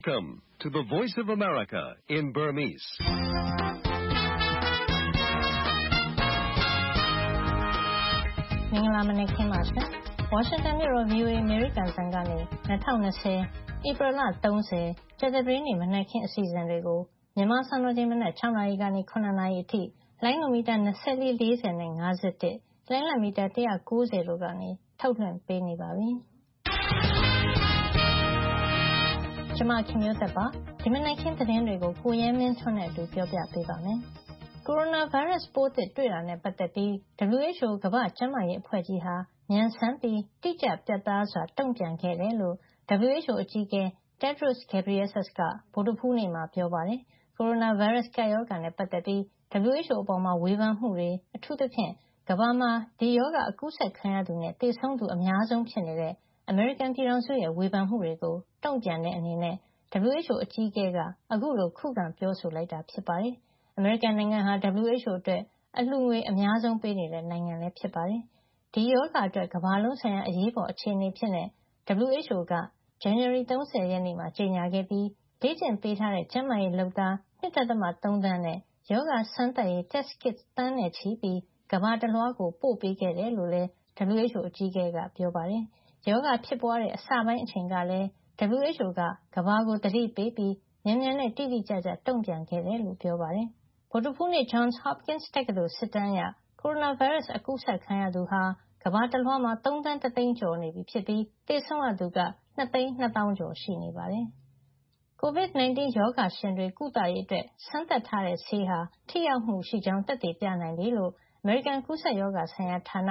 Welcome to the Voice of America in Burmese. ။မင်္ဂလာမနက်ခင်းပါရှင်။ Washington မြို့တော် VOA အမေရိကန်စံကနေ2020 ဧပြီလ30 ကြာသပတေးနေ့မနက်ခင်းအစီအစဉ်တွေကိုမြန်မာစံတော်ချိန်မနက်6နာရီကနေ9နာရီအထိလိုင်းနိုမီတာ24, 40 နဲ့ 51, လိုင်းလမီတာ190တို့ကနေထုတ်လွှင့်ပေးနေပါပြီ။ကျွန်မခင်မျိုးသက်ပါဒီမနက်ခင်းသတင်းတွေကိုကိုရဲမင်းထွန်းနဲ့အတူပြောပြပေးပါမယ်။ကိုရိုနာဗိုင်းရပ်စ်ပိုးသစ်တွေ့တာနဲ့ပတ်သက်ပြီး WHO ကမ္ဘာ့ကျန်းမာရေးအဖွဲ့ကြီးဟာမြန်ဆန်ပြီးတိကျပြတ်သားစွာတုံ့ပြန်ခဲ့တယ်လို့ WHO အကြီးအကဲ Tedros Adhanom Ghebreyesus ကဗုဒ္ဓဟူးနေ့မှာပြောပါတယ်။ကိုရိုနာဗိုင်းရပ်စ်ကပ်ရောဂါနဲ့ပတ်သက်ပြီး WHO အပေါ်ဝေဖန်မှုတွေအထူးသဖြင့်ကမ္ဘာမှာဒီရောဂါအကူးစက်ခံရသူနဲ့သေဆုံးသူအများဆုံးဖြစ်နေတဲ့အမေရိကန်ပြည်ထောင်စုရဲ့ဝေဖန်မှုတွေကိုတုံ့ပြန်တဲ့အနေနဲ့ WHO အကြီးအကဲကအခုလိုခုခံပြောဆိုလိုက်တာဖြစ်ပါတယ်။အမေရိကန်နိုင်ငံဟာ WHO အတွက်အလှူငွေအများဆုံးပေးနေတဲ့နိုင်ငံလည်းဖြစ်ပါတယ်။ဒီရောဂါအတွက်ကမ္ဘာလုံးဆိုင်ရာအရေးပေါ်အခြေအနေဖြစ်နေ WHO ကဇန်နဝါရီ30 ရက်နေ့မှာကြေညာခဲ့ပြီးလေ့ကျင့်ပေးထားတဲ့ကျန်းမာရေးလုပ်သား 2.3 သန်းနဲ့ရောဂါစမ်းသပ်ရေး test kit သန်းနဲ့ချီပြီးကမ္ဘာတလွှားကိုပို့ပေးခဲ့တယ်လို့လည်း WHO အကြီးအကဲကပြောပါတယ်။ရောဂါဖြစ်ပွားတဲ့အစပိုင်းအချိန်ကလည်းWHO ကကမ္ဘာကိုသတိပေးပြီးမြန်မြန်နဲ့တိတိကျကျတုံ့ပြန်ခဲ့တယ်လို့ပြောပါတယ်။ဗုဒ္ဓဟူးနေ့ Johns Hopkins တက္ကသိုလ်စစ်တမ်းအရကိုရိုနာဗိုင်းရပ်စ်အကူးစက်ခံရသူဟာကမ္ဘာတလွှားမှာ3 သန်း 1 သိန်းကျော်နေပြီဖြစ်ပြီးသေဆုံးရသူက2 သိန်း 2 သောင်းကျော်ရှိနေပါတယ်။ COVID-19 ရောဂါရှင်တွေကုသရေးအတွက်စမ်းသပ်ထားတဲ့ဆေးဟာထိရောက်မှုရှိကြောင်းသက်သေပြနိုင်ပြီလို့အမေရိကန်ကူးစက်ရောဂါဆိုင်ရာဌာန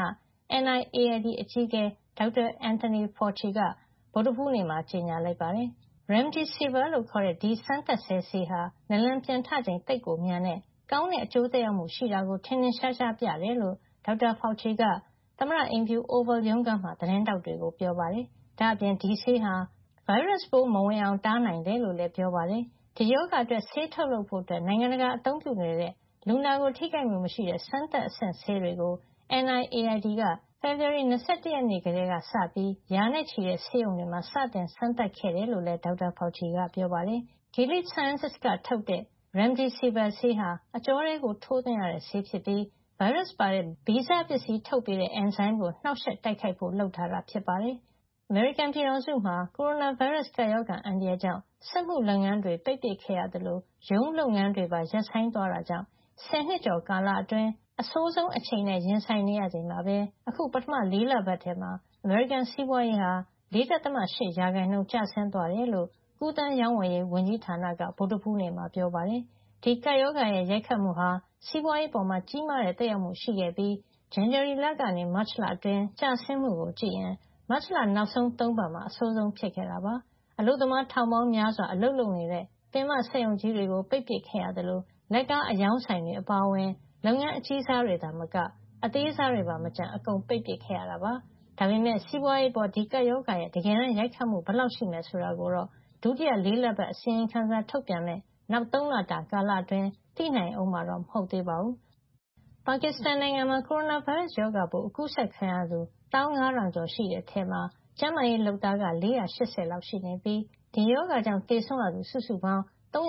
NIAID အကြီးအကဲ Dr. Anthony Fauci ကဗုဒ္ဓဟူးနေ့မှာကြေညာလိုက်ပါတယ်။ Remdesivir လို့ခေါ်တဲ့ဒီစမ်းသပ်ဆဲဆေးဟာနလန်ပြန်ထချိန်သိပ်ကိုမြန်တဲ့ကောင်းတဲ့အကျိုးသက်ရောက်မှုရှိတာကိုထင်ထင်ရှားရှားပြတယ်လို့ Dr. Fauci ကသမ္မတအိမ်ဖြူ Oval ရုံးခန်းမှာသတင်းထောက်တွေကိုပြောပါတယ်။ဒါ့အပြင်ဒီဆေးဟာဗိုင်းရပ်စ်ပိုးမဝင်အောင်တားနိုင်တယ်လို့လည်းပြောပါတယ်။ဒီရောဂါအတွက်ဆေးထုတ်လုပ်ဖို့နိုင်ငံတကာအသုံးပြုနေတဲ့လူနာကိုထိခိုက်မှုမရှိတဲ့စမ်းသပ်အဆင့်ဆေးတွေကို NIAID ကဖေဖေါ်ဝါရီ21 ရက်နေ့ကတည်းကစပြီးရာနဲ့ချီတဲ့ဆေးရုံတွေမှာစတင်စမ်းသပ်ခဲ့တယ်လို့လည်း Dr. Fauci ကပြောပါတယ်။ Gilead Sciences ကထုတ်တဲ့ Remdesivir ဆေးဟာအကြောထဲကိုထိုးသွင်းရတဲ့ဆေးဖြစ်ပြီးဗိုင်းရပ်စ်ပါတဲ့ဗီဇပစ္စည်းထုတ်ပေးတဲ့ အင်ဇိုင်းကိုနှောက်ယှက်တိုက်ခိုက်ဖို့လုပ်ထားတာဖြစ်ပါတယ်။အမေရိကန်ပြည်ထောင်စုမှာကိုရိုနာဗိုင်းရပ်စ်ကပ်ရောဂါအန္တရာယ်ကြောင့်စက်မှုလုပ်ငန်းတွေပိတ်ပစ်ခဲ့ရသလိုရုံးလုပ်ငန်းတွေပါရပ်ဆိုင်းသွားတာကြောင့်10 နှစ်ကျော်ကာလအတွင်းအဆိုးဆုံးအချိန်နဲ့ရင်ဆိုင်နေရချိန်မှာပဲအခုပထမ4 လပတ်ထဲမှာအမေရိကန်စီးပွားရေးဟာ 4.8% ကျဆင်းသွားတယ်လို့ကူးသန်းရောင်းဝယ်ရေးဝန်ကြီးဌာနကဗုဒ္ဓဟူးနေ့မှာပြောပါတယ်။ဒီကပ်ရောဂါရဲ့ရိုက်ခတ်မှုဟာစီးပွားရေးပေါ်ကြီးမားတဲ့သက်ရောက်မှုရှိခဲ့ပြီးဇန်နဝါရီလကနေမတ်လအတွင်းကျဆင်းမှုကိုကြည့်ရင်မတ်လနောက်ဆုံး3 ပတ်မှာအဆိုးဆုံးဖြစ်ခဲ့တာပါ။အလုပ်သမားထောင်ပေါင်းများစွာအလုပ်လုပ်နေတဲ့ပင်မစက်ရုံကြီးတွေကိုပိတ်ပစ်ခဲ့ရသလိုလက်ကားအရောင်းဆိုင်တွေအပါအဝင်လုပ်ငန်းအကြီးစားတွေသာမကအသေးစားတွေပါမကျန်အကုန်ပိတ်ပစ်ခဲ့ရတာပါ။ဒါပေမဲ့စီးပွားရေးပေါ်ဒီကပ်ရောဂါရဲ့တကယ်တမ်းရိုက်ခတ်မှုဘယ်လောက်ရှိမယ်ဆိုတာကိုတော့ဒုတိယ4 လပတ်အစီရင်ခံစာထုတ်ပြန်မဲ့နောက်3 လတာကာလအတွင်းသိနိုင်အောင်မှာတော့မဟုတ်သေးပါဘူး။ပါကစ္စတန်နိုင်ငံမှာကိုရိုနာဗိုင်းရပ်စ်ရောဂါပိုးအကူးစက်ခံရသူ 15,000 ကျော်ရှိတဲ့အထဲမှာကျန်းမာရေးလုပ်သားက480လောက်ရှိနေပြီးဒီရောဂါကြောင့်သေဆုံးရသူစုစုပေါင်း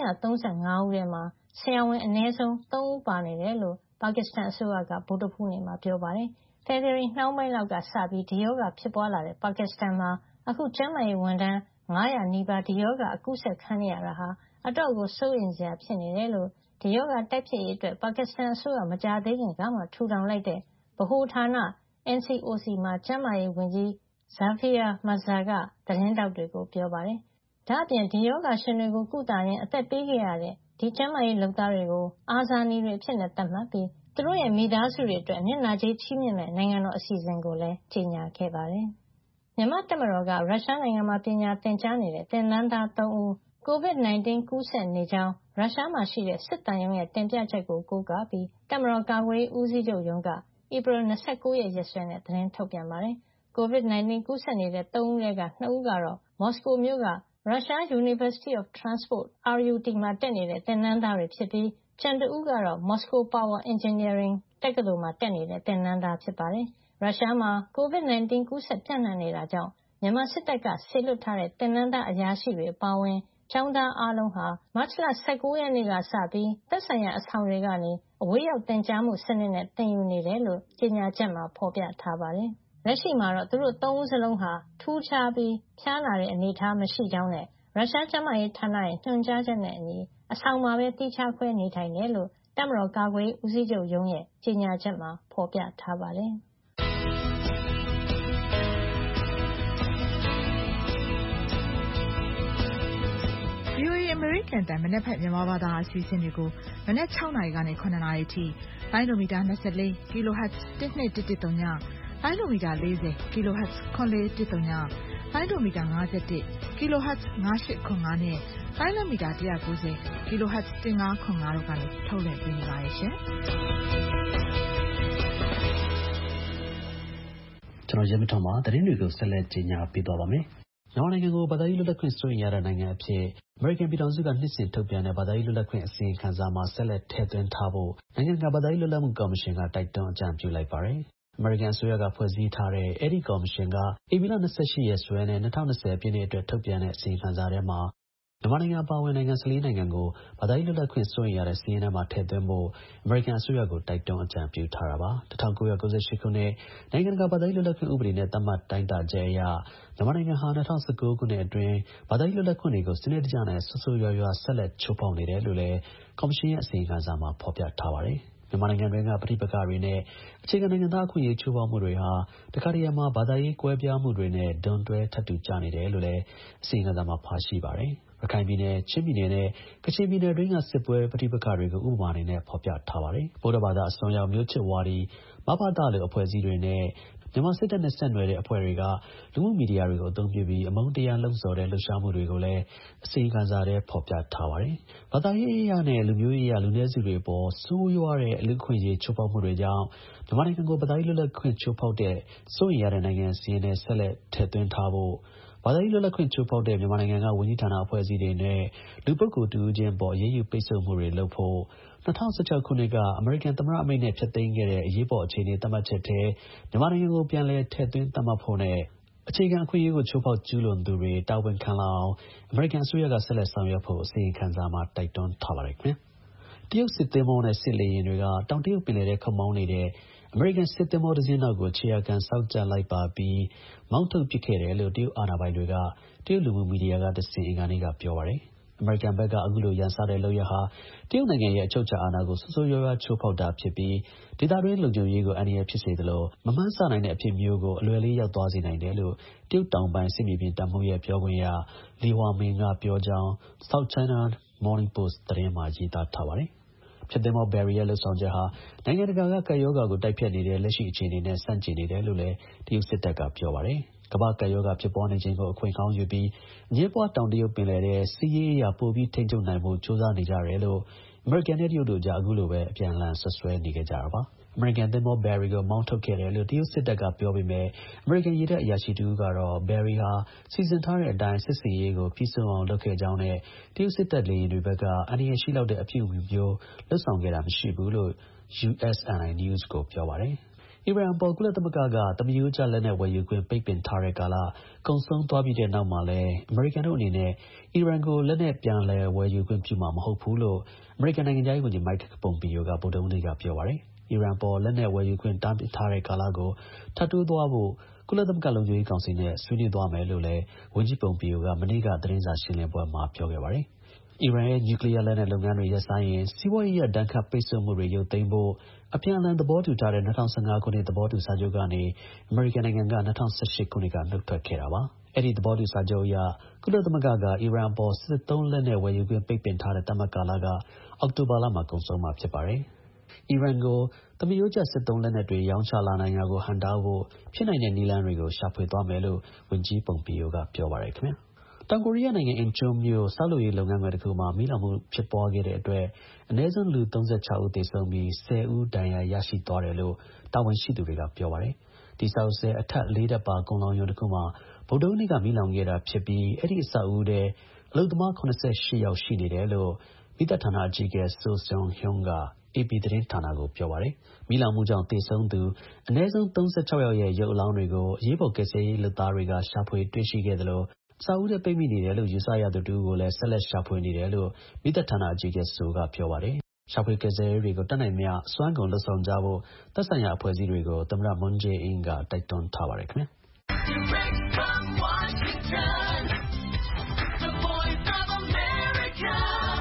335ဦးထဲမှာဆရာဝန်အနည်းဆုံး3ဦးပါနေတယ်လို့ပါကစ္စတန်အစိုးရကဗုဒ္ဓဟူးနေ့မှာပြောပါတယ်။ဖေဖေါ်ဝါရီနှောင်းပိုင်းလောက်ကစပြီးဒီရောဂါဖြစ်ပွားလာတဲ့ပါကစ္စတန်မှာအခုကျန်းမာရေးဝန်ထမ်း900နီးပါးဒီရောဂါအကူးစက်ခံနေရတာဟာအတော့်ကိုစိုးရိမ်စရာဖြစ်နေတယ်လို့ဒီရောဂါတိုက်ဖျက်ရေးအတွက်ပါကစ္စတန်အစိုးရမကြာသေးခင်ကမှထူထောင်လိုက်တဲ့ဗဟိုဌာန NCOC မှာကျန်းမာရေးဝန်ကြီး Zafir Mirzaa ကသတင်းထောက်တွေကိုပြောပါတယ်။ဒါ့အပြင်ဒီရောဂါရှင်တွေကိုကုသရင်းအသက်ပေးခဲ့ရတဲ့ဒီကျန်းမာရေးလုပ်သားတွေကိုအာဇာနည်တွေအဖြစ်သတ်မှတ်ပြီးသူတို့ရဲ့မိသားစုတွေအတွက်မျက်နှာကြေးချီးမြှင့်မဲ့နိုင်ငံတော်အစီအစဉ်ကိုလည်းကြေညာခဲ့ပါတယ်။မြန်မာ့တပ်မတော်ကရုရှားနိုင်ငံမှာပညာသင်ကြားနေတဲ့သင်တန်းသား3ဦး COVID-19 ကူးစက်နေကြောင်းရုရှားမှာရှိတဲ့စစ်သံရုံးရဲ့တင်ပြချက်ကိုကိုးကားပြီးတပ်မတော်ကာကွယ်ရေးဦးစီးချုပ်ရုံးကဧပြီ29 ရက်ရက်စွဲနဲ့သတင်းထုတ်ပြန်ပါတယ်။ COVID-19 ကူးစက်နေတဲ့3ဦးထဲက2ဦးကတော့မော်စကိုမြို့က Russia University of Transport RUT မှာတက်နေတဲ့သင်တန်းသားတွေဖြစ်ပြီးကျန်တဦးကတော့ Moscow Power Engineering တက္ကသိုလ်မှာတက်နေတဲ့သင်တန်းသားဖြစ်ပါတယ်။ရုရှားမှာ COVID-19 ကူးစက်ပြန့်နှံ့နေတာကြောင့်မြန်မာစစ်တပ်ကစေလွှတ်ထားတဲ့သင်တန်းသားအရာရှိတွေအပါအဝင်ကျောင်းသားအားလုံးဟာမတ်လ19 ရက်နေ့ကစပြီးသက်ဆိုင်ရာအဆောင်တွေကနေအဝေးရောက်သင်ကြားမှုစနစ်နဲ့သင်ယူနေတယ်လို့ကြေညာချက်မှာဖော်ပြထားပါတယ်။လက်ရှိမှာတော့သူတို့3ဦးစလုံးဟာထူးခြားပြီးဖျားနာတဲ့အနေအထားမရှိကြောင်းနဲ့ရုရှားကျန်းမာရေးဌာနရဲ့ညွှန်ကြားချက်နဲ့အညီအဆောင်မှာပဲတိကျခွဲနေထိုင်တယ်လို့တပ်မတော်ကာကွယ်ရေးဦးစီးချုပ်ရုံးရဲ့ကြေညာချက်မှာဖော်ပြထားပါတယ်။ VOA အမေရိကန်တန်မနက်ဖက်မြန်မာဘာသာအစီအစဉ်တွေကိုမနက်6နာရီကနေ9နာရီထိလိုင်းမီတာ24 kHz 1213ညလိုင်းမီတာ40 kHz 9410လိုင်းမီတာ51 kHz 9805နဲ့လိုင်းမီတာ190 kHz 1505တို့ကနေထုတ်လွှင့်ပေးနေပါတယ်ရှင်။ကျွန်တော်ရဲမထွန်းပါသတင်းတွေကိုဆက်လက်ကြီးညာပေးသွားပါမယ်။မြန်မာနိုင်ငံကိုဘာသာရေးလွတ်လပ်ခွင့်စိုးရိမ်ရတဲ့နိုင်ငံအဖြစ်အမေရိကန်ပြည်ထောင်စုကနှစ်စဉ်ထုတ်ပြန်တဲ့ဘာသာရေးလွတ်လပ်ခွင့်အစီရင်ခံစာမှာဆက်လက်ထည့်သွင်းထားဖို့နိုင်ငံကဘာသာရေးလွတ်လပ်မှုကော်မရှင်ကတိုက်တွန်းအကြံပြုလိုက်ပါတယ်။အမေရိကန်အစိုးရကဖွဲ့စည်းထားတဲ့အဲဒီကော်မရှင်ကဧပြီလ28ရက်စွဲနဲ့2020ပြည့်နှစ်အတွက်ထုတ်ပြန်တဲ့အစီရင်ခံစာထဲမှာမြန်မာနိုင်ငံအပါအဝင်နိုင်ငံ14နိုင်ငံကိုဘာသာရေးလွတ်လပ်ခွင့်စိုးရိမ်ရတဲ့စီးရင်ထဲမှာထည့်သွင်းဖို့အမေရိကန်အစိုးရကိုတိုက်တွန်းအကြံပြုထားတာပါ1998ခုနှစ်နိုင်ငံတကာဘာသာရေးလွတ်လပ်ခွင့်ဥပဒေနဲ့သတ်မှတ်တိုင်းတာချက်အရမြန်မာနိုင်ငံဟာ2019ခုနှစ်အတွင်းဘာသာရေးလွတ်လပ်ခွင့်တွေကိုစနစ်တကျနဲ့ဆိုးဆိုးရွားရွားဆက်လက်ချိုးဖောက်နေတယ်လို့လည်းကော်မရှင်ရဲ့အစီရင်ခံစာမှာဖော်ပြထားပါတယ်မြန်မာနိုင်ငံတွင်းကပဋိပက္ခတွေနဲ့အခြေခံနိုင်ငံသားအခွင့်အရေးချိုးဖောက်မှုတွေဟာတခါတရံမှာဘာသာရေးကွဲပြားမှုတွေနဲ့ဒွန်တွဲထပ်တူကျနေတယ်လို့လည်းအစီရင်ခံစာမှာပါရှိပါတယ်ရခိုင်ပြည်နယ်ချင်းပြည်နယ်နဲ့ကချင်ပြည်နယ်တွင်းကစစ်ပွဲပဋိပက္ခတွေကိုဥပမာအနေနဲ့ဖော်ပြထားပါတယ်ဗုဒ္ဓဘာသာအစွန်းရောက်မျိုးချစ်ဝါဒီမဘသလိုအဖွဲ့အစည်းတွေနဲ့မြန်မာစစ်တပ်နဲ့ဆက်နွယ်တဲ့အဖွဲ့တွေကလူမှုမီဒီယာတွေကိုအသုံးပြုပြီးအမုန်းတရားလှုံ့ဆော်တဲ့လှုပ်ရှားမှုတွေကိုလည်းအစီရင်ခံစာထဲဖော်ပြထားပါတယ်ဘာသာရေးအရာနဲ့လူမျိုးရေးအရာလူနည်းစုတွေပေါ်ဆိုးရွားတဲ့လူ့အခွင့်အရေးချိုးဖောက်မှုတွေကြောင့်မြန်မာနိုင်ငံကိုဘာသာရေးလွတ်လပ်ခွင့်ချိုးဖောက်တဲ့စိုးရိမ်ရတဲ့နိုင်ငံစီရင်နဲ့ဆက်လက်ထည့်သွင်းထားဖို့ဘာသာရေးလွတ်လပ်ခွင့်ချိုးဖောက်တဲ့မြန်မာနိုင်ငံကဝန်ကြီးဌာနအဖွဲ့အစည်းတွေနဲ့လူပုဂ္ဂိုလ်တူဦးချင်းပေါ်အရေးယူပိတ်ဆို့မှုတွေလုပ်ဖို့2016ခုနှစ်ကအမေရိကန်သမ္မတအမိန့်နဲ့ဖျက်သိမ်းခဲ့တဲ့အရေးပေါ်အခြေအနေသတ်မှတ်ချက်ထဲမြန်မာနိုင်ငံကိုပြန်လည်ထည့်သွင်းသတ်မှတ်ဖို့နဲ့အခြေခံအခွင့်အရေးကိုချိုးဖောက်ကျူးလွန်သူတွေတာဝန်ခံလာအောင်အမေရိကန်အစိုးရကဆက်လက်ဆောင်ရွက်ဖို့အစီရင်ခံစာမှာတိုက်တွန်းထားပါတယ်ခင်ဗျာတရုတ်စစ်သင်္ဘောနဲ့စစ်လေယာဉ်တွေကတောင်တရုတ်ပင်လယ်ထဲခုတ်မောင်းနေတဲ့အမေရိကန်စစ်သင်္ဘောတစ်စင်းနောက်ကိုခြေရာခံစောင့်ကြလိုက်ပါပြီးမောင်းထုတ်ပစ်ခဲ့တယ်လို့တရုတ်အာဏာပိုင်တွေကတရုတ်လူမှုမီဒီယာကတဆင့်အင်္ဂါနေ့ကပြောပါတယ်အမေရိကန်ဘက်ကအခုလိုရန်စတဲ့လုပ်ရဟာတရုတ်နိုင်ငံရဲ့အချုပ်အခြာအာဏာကိုဆိုးဆိုးရွားရွားချိုးဖောက်တာဖြစ်ပြီးဒေသတွင်းလုံခြုံရေးကိုအန္တရာယ်ဖြစ်စေသလိုမမှန်းဆနိုင်တဲ့အဖြစ်မျိုးကိုအလွယ်လေးရောက်သွားစေနိုင်တယ်လို့တရုတ်တောင်ပိုင်းစစ်မြေပြင်တပ်မှူးရဲ့ပြောခွင့်ရလီဟွာမင်ကပြောကြောင်း South China Morning Post သတင်းမှာရေးသားထားပါတယ်ဖျက်သင်္ဘော Berry ရဲ့လှုပ်ဆောင်ချက်ဟာနိုင်ငံတကာကကပ်ရောဂါကိုတိုက်ဖျက်နေတဲ့လက်ရှိအခြေအနေနဲ့ဆန့်ကျင်နေတယ်လို့လည်းတရုတ်စစ်တပ်ကပြောပါတယ်ကမ္ဘာ့ကပ်ရောဂါဖြစ်ပွားနေခြင်းကိုအခွင့်ကောင်းယူပြီးအငြင်းပွားတောင်တရုတ်ပင်လယ်ထဲစစ်ရေးအရာပိုပြီးထိန်းချုပ်နိုင်ဖို့ကြိုးစားနေကြတယ်လို့အမေရိကန်နဲ့တရုတ်တို့ကြားအခုလိုပဲအပြန်အလှန်ဆွဆွဲနေကြတာပါအမေရိကန်သင်္ဘော Berry ကိုမောင်းထုတ်ခဲ့တယ်လို့တရုတ်စစ်တပ်ကပြောပေမဲ့အမေရိကန်ရေတပ်အရာရှိတဦးကတော့ Berry ဟာစီစဉ်ထားတဲ့အတိုင်းစစ်စင်ရေးကိုပြီးဆုံးအောင်လုပ်ခဲ့ကြောင်းနဲ့တရုတ်စစ်တပ်လေယာဉ်တွေဘက်ကအန္တရာယ်ရှိလောက်တဲ့အပြုအမူမျိုးလုပ်ဆောင်ခဲ့တာမရှိဘူးလို့ USNI News ကိုပြောပါတယ်အီရန်ပေါ်ကုလသမဂ္ဂကသမယိုးကျလက်နက်ဝယ်ယူခွင့်ပိတ်ပင်ထားတဲ့ကာလကုန်ဆုံးသွားပြီးတဲ့နောက်မှာလည်းအမေရိကန်တို့အနေနဲ့အီရန်ကိုလက်နက်ပြန်လည်ဝယ်ယူခွင့်ပြုမှာမဟုတ်ဘူးလို့အမေရိကန်နိုင်ငံခြားရေးဝန်ကြီး Mike Pompeo ကဗုဒ္ဓဟူးနေ့ကပြောပါတယ်အီရန်ပေါ်လက်နက်ဝယ်ယူခွင့်တားမြစ်ထားတဲ့ကာလကိုထပ်တိုးသွားဖို့ကုလသမဂ္ဂလုံခြုံရေးကောင်စီနဲ့ဆွေးနွေးသွားမယ်လို့လည်းဝန်ကြီး Pompeo ကမနေ့ကသတင်းစာရှင်းလင်းပွဲမှာပြောခဲ့ပါတယ်အီရန်ရဲ့နျူကလ িয়ার လက်နက်လုပ်ငန်းတွေရပ်ဆိုင်းရင်စီးပွားရေးအရဒဏ်ခတ်ပိတ်ဆို့မှုတွေရုပ်သိမ်းဖို့အပြန်အလှန်သဘောတူထားတဲ့2015ခုနှစ်သဘောတူစာချုပ်ကနေအမေရိကန်နိုင်ငံက2018ခုနှစ်ကနှုတ်ထွက်ခဲ့တာပါအဲဒီသဘောတူစာချုပ်အရကုလသမဂ္ဂကအီရန်ပေါ်စစ်သုံးလက်နက်ဝယ်ယူခွင့်ပိတ်ပင်ထားတဲ့သတ်မှတ်ကာလကအောက်တိုဘာလမှာကုန်ဆုံးမှာဖြစ်ပါတယ်အီရန်ကိုသမယိုးကျစစ်သုံးလက်နက်တွေရောင်းချလာနိုင်တာကိုဟန့်တားဖို့ဖြစ်နိုင်တဲ့နည်းလမ်းတွေကိုရှာဖွေသွားမယ်လို့ဝန်ကြီး Pompeo ကပြောပါတယ်ခင်ဗျာတောင်ကိုရီးယားနိုင်ငံအင်ချွန်းမြို့ဆောက်လုပ်ရေးလုပ်ငန်းခွင်တစ်ခုမှာမီးလောင်မှုဖြစ်ပွားခဲ့တဲ့အတွက်အနည်းဆုံးလူ36ဦးသေဆုံးပြီး10ဦးဒဏ်ရာရရှိသွားတယ်လို့တာဝန်ရှိသူတွေကပြောပါတယ်ဒီဆောက်ဆဲအထက်4ထပ်ပါကုန်လောင်ရုံတစ်ခုမှာဗုဒ္ဓဟူးနေ့ကမီးလောင်ခဲ့တာဖြစ်ပြီးအဲ့ဒီအဆောက်အဦထဲအလုပ်သမား88ယောက်ရှိနေတယ်လို့မီးသတ်ဌာနအကြီးအကဲ So Seong-hyun ကAP သတင်းဌာနကိုပြောပါတယ်မီးလောင်မှုကြောင့်သေဆုံးသူအနည်းဆုံး36ယောက်ရဲ့ရုပ်အလောင်းတွေကိုအရေးပေါ်ကယ်ဆယ်ရေးလုပ်သားတွေကရှာဖွေတွေ့ရှိခဲ့တယ်လို့စာအုပ်ထဲပိတ်မိနေတယ်လို့ယူဆရသူတူကိုလည်းဆက်လက်ရှာဖွေနေတယ်လို့မိသက်ဌာနအကြီးအကဲဆိုကပြောပါတယ်။ရှာဖွေကယ်ဆယ်ရေးတွေကိုတတ်နိုင်မျှစွမ်းကုန်လှုပ်ဆောင်ကြဖို့သက်ဆိုင်ရာအဖွဲ့အစည်းတွေကိုသမ္မတမွန်းဂျေအင်းကတိုက်တွန်းထားပါတယ်ခင်ဗျာ။ Direct from Washington, the voice of America,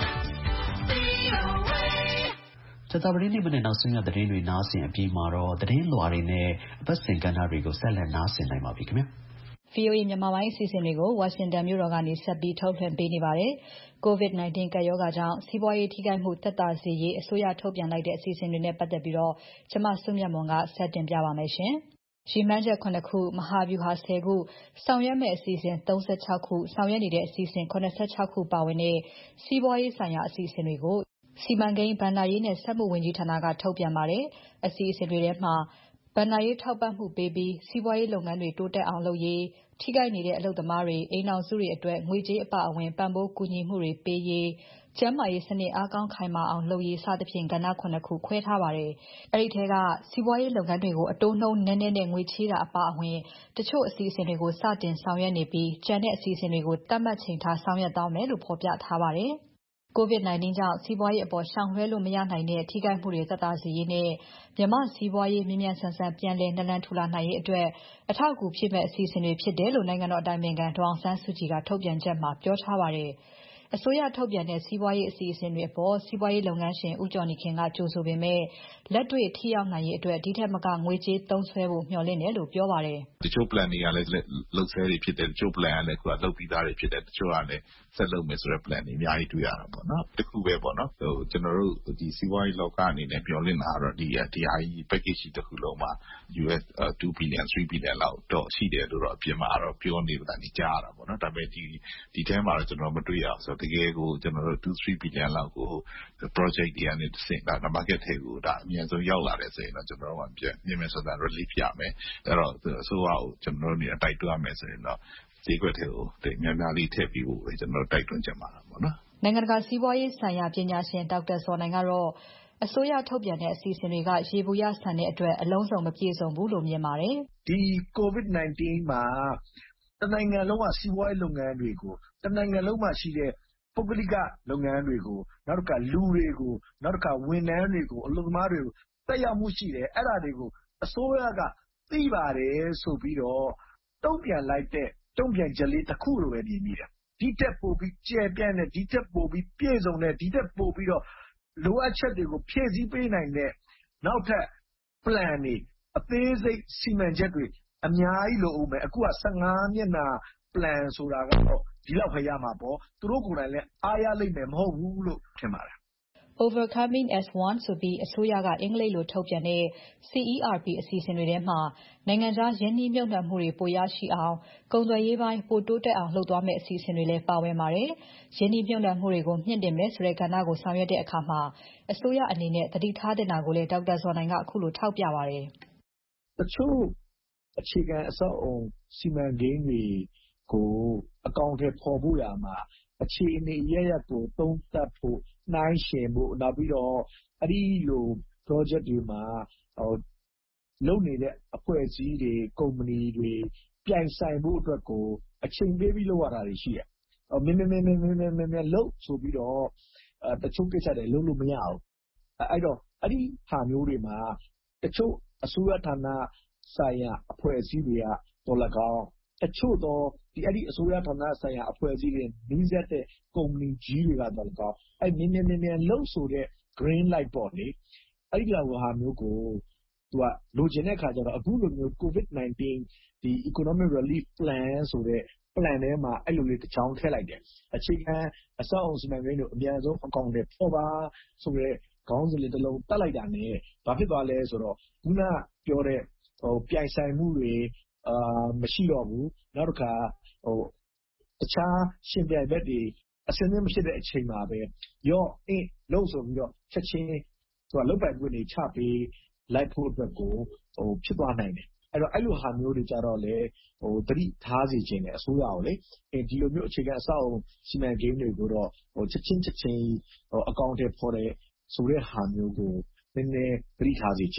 VOA ကြာသပတေးနေ့မနေ့နောက်ဆုံးရသတင်းတွေနားဆင်အပြီးမှာတော့သတင်းလွှာတွေနဲ့အပတ်စဉ်ကဏ္ဍတွေကိုဆက်လက်နားဆင်နိုင်ပါပြီခင်ဗျာ။ VOA မြန်မာပိုင်းအစီအစဉ်တွေကို Washington မြို့တော်ကနေဆက်ပြီးထုတ်လွှင့်ပေးနေပါတယ်။ COVID-19 ကပ်ရောဂါကြောင့်စီးပွားရေးထိခိုက်မှုသက်သာစေရေးအစိုးရထုတ်ပြန်လိုက်တဲ့အစီအစဉ်တွေနဲ့ပတ်သက်ပြီးကျမစုမြတ်မွန်ကဆက်တင်ပြပါမယ်ရှင်။ ရည်မှန်းချက် ၇ ခု၊ မဟာဗျူဟာ ၁၀ ခု၊ ဆောင်ရွက်မယ့်အစီအစဉ် ၃၆ ခု၊ ဆောင်ရွက်နေတဲ့အစီအစဉ် ၇၆ ခုပါဝင်တဲ့စီးပွားရေးဆိုင်ရာအစီအစဉ်တွေကို စီမံကိန်း၊ ဘဏ္ဍာရေးနဲ့ စက်မှုဝန်ကြီးဌာနကထုတ်ပြန်ပါတယ်။ အစီအစဉ်တွေထဲမှာ ဘဏ္ဍာရေးထောက်ပံ့မှုပေးပြီး စီးပွားရေးလုပ်ငန်းတွေတိုးတက်အောင်လုပ်ရေး၊ ထိခိုက်နေတဲ့အလုပ်သမားတွေ၊ အိမ်ထောင်စုတွေအတွက်ငွေကြေးအပါအဝင်ပံ့ပိုးကူညီမှုတွေပေးရေး၊ ကျန်းမာရေးစနစ်အားကောင်းခိုင်မာအောင်လုပ်ရေး စသဖြင့်ကဏ္ဍ ၇ ခုခွဲထားပါတယ်။ အဲဒီထဲက စီးပွားရေးလုပ်ငန်းတွေကိုအတိုးနှုန်းနည်းနည်းနဲ့ငွေချေးတာအပါအဝင်တချို့အစီအစဉ်တွေကိုစတင်ဆောင်ရွက်နေပြီး ကျန်တဲ့အစီအစဉ်တွေကိုသတ်မှတ်ချိန်ထားဆောင်ရွက်သွားမယ်လို့ဖော်ပြထားပါတယ်။ COVID-19 ကြောင့်စီးပွားရေးအပေါ်ရှောင်လွှဲလို့မရနိုင်တဲ့ထိခိုက်မှုတွေသက်သာစေရေးနဲ့မြန်မာ့စီးပွားရေးမြန်မြန်ဆန်ဆန်ပြန်လည်နာလန်ထူလာနိုင်ရေးအတွက်အထောက်အကူဖြစ်မယ့်အစီအစဉ်တွေဖြစ်တယ်လို့နိုင်ငံတော်အတိုင်ပင်ခံဒေါ်အောင်ဆန်းစုကြည်ကထုတ်ပြန်ချက်မှာပြောထားပါတယ်။ အစိုးရထုတ်ပြန်တဲ့စီးပွားရေးအစီအစဉ်တွေအပေါ်စီးပွားရေးလုပ်ငန်းရှင်ဦးကျော်နေခင်ကကြိုဆိုပေမဲ့ လက်တွေ့ထိရောက်နိုင်ရေးအတွက်ဒီထက်မကငွေကြေးသုံးစွဲဖို့မျှော်လင့်တယ်လို့ပြောပါတယ်။ "တချို့ plan တွေကလည်းလုပ်ဆဲတွေဖြစ်တယ်။တချို့ plan ကလည်းလုပ်ပြီးသားတွေဖြစ်တယ်။တချို့ကလည်းဆက်လုပ်မယ်ဆိုတဲ့ plan တွေအများကြီးတွေ့ရတာပေါ့နော်။တခုပဲပေါ့နော်ကျွန်တော်တို့ဒီစီးပွားရေးလောကအနေနဲ့မျှော်လင့်တာကတော့ဒီဟာကြီး package ကြီးတစ်ခုလုံးမှာ US 2 billion 3 billion လောက်တော့ရှိတယ်လို့တော့အပြင်မှာတော့ပြောနေတာတွေကြားရတာပေါ့နော်။ဒါပေမဲ့ဒီထဲမှာတော့ကျွန်တော်မတွေ့ရဘူးဆိုတော့တကယ်ကိုကျွန်တော်တို့2 3 billion လောက်ကို project တွေကနေတစ်ဆင့်market ထဲကိုအမြန်ဆုံးရောက်လာတယ်ဆိုရင်တော့ကျွန်တော်တို့ကမြန်မြန်ဆန်ဆန် relief ရမယ်။အဲ့တော့အစိုးရကိုကျွန်တော်တို့အနေနဲ့တိုက်တွန်းရမယ်ဆိုရင်တော့ဈေးကွက်ထဲကိုများများလေးထည့်ပေးဖို့ကျွန်တော်တို့တိုက်တွန်းချင်ပါတယ်ပေါ့နော်။ " နိုင်ငံတကာစီးပွားရေးဆိုင်ရာပညာရှင်ဒေါက်တာဇော်နိုင်ကတော့အစိုးရထုတ်ပြန်တဲ့အစီအစဉ်တွေကယေဘူယျဆန်တဲ့အတွက်အလုံးစုံမပြည့်စုံဘူးလို့မြင်ပါတယ်။"ဒီ COVID-19 မှာတနိုင်ငံလုံးကစီးပွားရေးလုပ်ငန်းတွေကိုတနိုင်ငံလုံးမှာရှိတဲ့ပုဂ္ဂလိကလုပ်ငန်းတွေကိုနောက်တစ်ခါလူတွေကိုနောက်တစ်ခါဝန်ထမ်းတွေကိုအလုပ်သမားတွေကိုသက်ရောက်မှုရှိတယ်။အဲ့ဒါတွေကိုအစိုးရကသိပါတယ်ဆိုပြီးတော့တုံ့ပြန်လိုက်တဲ့တုံ့ပြန်ချက်လေးတစ်ခုလိုပဲမြင်မိတယ်။ဒီထက်ပိုပြီးကျယ်ပြန့်တဲ့ဒီထက်ပိုပြီးပြည့်စုံတဲ့ဒီထက်ပိုပြီးတော့လိုအပ်ချက်တွေကိုဖြည့်ဆည်းပေးနိုင်တဲ့နောက်ထပ် plan တွေအသေးစိတ်စီမံချက်တွေအများကြီးလိုဦးမယ်။အခုက15မျက်နှာ plan ဆိုတာကတော့ဒီလောက်ပဲရမှာပေါ့။သူတို့ကိုယ်တိုင်လည်းအားရလိမ့်မယ်မဟုတ်ဘူးလို့ထင်ပါတယ်။" Overcoming as One ဆိုပြီးအစိုးရကအင်္ဂလိပ်လိုထုတ်ပြန်တဲ့ CERP အစီအစဉ်တွေထဲမှာနိုင်ငံခြားရင်းနှီးမြှုပ်နှံမှုတွေပိုရရှိအောင်ကုန်သွယ်ရေးပိုင်းပိုတိုးတက်အောင်လုပ်သွားမယ့်အစီအစဉ်တွေလည်းပါဝင်ပါတယ်။ရင်းနှီးမြှုပ်နှံမှုတွေကိုမြှင့်တင်မယ်ဆိုတဲ့ကဏ္ဍကိုဆောင်ရွက်တဲ့အခါအစိုးရအနေနဲ့သတိထားသင့်တာကိုလည်းဒေါက်တာဇော်နိုင်ကခုလိုထောက်ပြပါတယ်။"တချို့အခြေခံအဆောက်အအုံစီမံကိန်းတွေကိုအကောင်အထည်ဖော်ဖို့ရာမှာအခြေအနေအရပ်ရပ်ကိုသုံးသပ်ဖို့နှိုင်းယှဉ်ဖို့နောက်ပြီးတော့အဲ့ဒီလို project တွေမှာလုပ်နေတဲ့အဖွဲ့အစည်းတွေကုမ္ပဏီတွေပြိုင်ဆိုင်ဖို့အတွက်ကိုအချိန်ပေးပြီးလုပ်ရတာတွေရှိတယ်။မြန်မြန်လုပ်ဆိုပြီးတော့တချို့ကိစ္စတွေလုပ်လို့မရဘူး။အဲ့တော့အဲ့ဒီဟာမျိုးတွေမှာတချို့အစိုးရဌာနဆိုင်ရာအဖွဲ့အစည်းတွေကသော်၎င်းတချို့သောအဲ့ဒီအစိုးရဌာနဆိုင်ရာအဖွဲ့အစည်းတွေနီးစပ်တဲ့ကုမ္ပဏီကြီးတွေကသော်၎င်းအဲ့မြန်လုပ်ဆိုတဲ့ green light ပေါ့လေအဲ့ဒီလိုဟာမျိုးကိုသူကလိုချင်တဲ့အခါကျတော့အခုလိုမျိုး COVID-19 ဒီ economic relief plan ဆိုတဲ့ plan ထဲမှာအဲ့လိုလေးတစ်ချောင်းထည့်လိုက်တယ်။အခြေခံအဆောက်အအုံစီမံကိန်းတို့အမြန်ဆုံးအကောင်အထည်ဖော်ပါဆိုတဲ့ခေါင်းစဉ်လေးတစ်လုံးတပ်လိုက်တာနဲ့ဘာဖြစ်သွားလဲဆိုတော့ခုနပြောတဲ့ပြိုင်ဆိုင်မှုတွေမရှိတော့ဘူး။နောက်တစ်ခါတခြားရှင်ပြိုင်ဘက်တွေအဆင်သင့်မဖြစ်တဲ့အချိန်မှာပဲလုပ်ဆိုပြီးတော့ချက်ချင်းလုပ်ပိုင်ခွင့်တွေချပေးလိုက်ဖို့အတွက်ကိုဖြစ်သွားနိုင်တယ်။အဲ့တော့အဲ့လိုဟာမျိုးတွေကြတော့လေသတိထားစေချင်တယ်အစိုးရကိုလေဒီလိုမျိုးအခြေခံအဆောက်အအုံစီမံကိန်းတွေကိုတော့ချက်ချင်းအကောင်အထည်ဖော်တယ်ဆိုတဲ့ဟာမျိုးကိုနည်းနည်းသတိထားစေချင်တယ်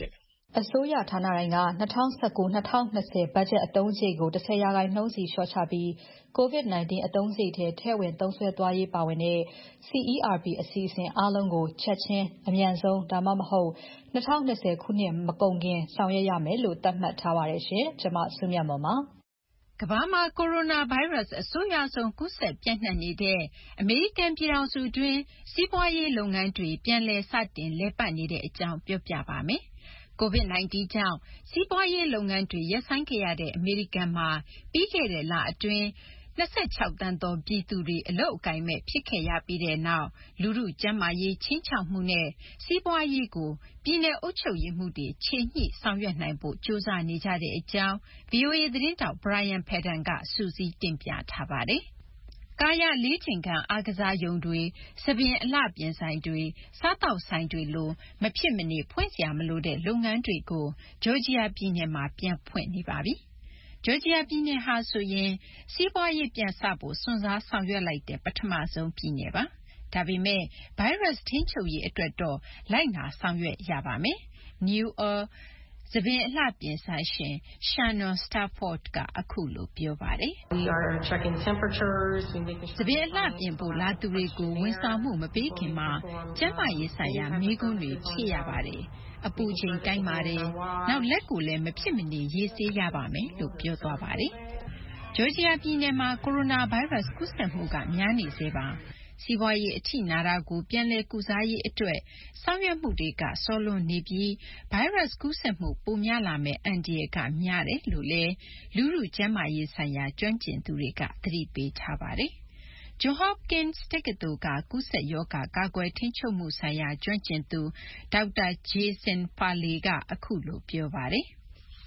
အစိုးရဌာနတိုင်းက2019-2020 ဘတ်ဂျက်အသုံးစရိတ်ကို 10% စီလျှော့ချပြီး COVID-19 အသုံးစရိတ်ထဲထည့်ဝင်သုံးစွဲသွားရေးပါဝင်တဲ့ CERP အစီအစဉ်အားလုံးကိုချက်ချင်းအမြန်ဆုံး ဒါမှမဟုတ်2020 ခုနှစ်မကုန်ခင်ဆောင်ရွက်ရမယ်လို့သတ်မှတ်ထားပါတယ်ရှင်။ကျွန်မစုမြတ်မွန်ပါကမ္ဘာမှာကိုရိုနာဗိုင်းရပ်စ်အဆိုးရွားဆုံးကူးစက်ပြန့်နှံ့နေတဲ့အမေရိကန်ပြည်ထောင်စုတွင်းစီးပွားရေးလုပ်ငန်းတွေပြန်လည်စတင်လည်ပတ်နေတဲ့အကြောင်းပြောပြပါမယ်။ COVID-19 ကြောင့်စီးပွားရေးလုပ်ငန်းတွေရပ်ဆိုင်းခဲ့ရတဲ့အမေရိကန်မှာပြီးခဲ့တဲ့လအတွင်း26 သန်းသောပြည်သူတွေအလုပ်အကိုင်မဲ့ဖြစ်ခဲ့ရပြီးတဲ့နောက်လူထုကျန်းမာရေးခြိမ်းခြောက်မှုနဲ့စီးပွားရေးကိုပြည်내အုပ်ချုပ်ရေးမှုတွေခြေညှိဆောင်ရွက်နိုင်ဖို့ကြိုးစားနေကြတဲ့အကြောင်း VOA သတင်းတောက် Brian Padden ကစုစည်းတင်ပြထားပါတယ်။ကာယလေ့ကျင့်ခန်းအားကစားရုံတွေ၊ဆံပင်အလှပြင်ဆိုင်တွေ၊စားသောက်ဆိုင်တွေလိုမဖြစ်မနေဖွင့်စရာမလိုတဲ့လုပ်ငန်းတွေကိုဂျော်ဂျီယာပြည်နယ်မှာပြန်ဖွင့်နေပါပြီ။ဂျော်ဂျီယာပြည်နယ်ဟာဆိုရင်စီးပွားရေးပြန်စဖို့စွန့်စားဆောင်ရွက်လိုက်တဲ့ပထမဆုံးပြည်နယ်ပါ။ဒါပေမဲ့ဗိုင်းရပ်စ်ထိန်းချုပ်ရေးအတွက်တော့လိုက်နာဆောင်ရွက်ရပါမယ်။ New ဆံပင်အလှပြင်ဆိုင်ရှင် Shannon Stafford ကအခုလိုပြောပါတယ်။ "ဆံပင်အလှပြင်ဖို့လာသူတွေကိုဝန်ဆောင်မှုမပေးခင်မှာကျန်းမာရေးဆိုင်ရာမေးခွန်းတွေဖြေရပါတယ်။အပူချိန်တိုင်းပါတယ်။နောက်လက်ကိုလည်းမဖြစ်မနေရေဆေးရပါမယ်။လို့ပြောသွားပါတယ်။ဂျော်ဂျီယာပြည်နယ်မှာကိုရိုနာဗိုင်းရပ်စ်ကူးစက်မှုကများနေဆဲပါ။စီးပွားရေးအထိနာတာကိုပြန်လည်ကုစားရေးအတွက်ဆောင်ရွက်မှုတွေကစောလွန်းနေပြီးဗိုင်းရပ်စ်ကူးစက်မှုပိုများလာမယ့်အန္တရာယ်ကများတယ်လို့လည်းလူထုကျန်းမာရေးဆိုင်ရာကျွမ်းကျင်သူတွေကသတိပေးထားပါတယ်။ Johns Hopkins တက္ကသိုလ်ကကူးစက်ရောဂါကာကွယ်ထိန်းချုပ်မှုဆိုင်ရာကျွမ်းကျင်သူဒေါက်တာ Jason Farley ကအခုလိုပြောပါတယ်။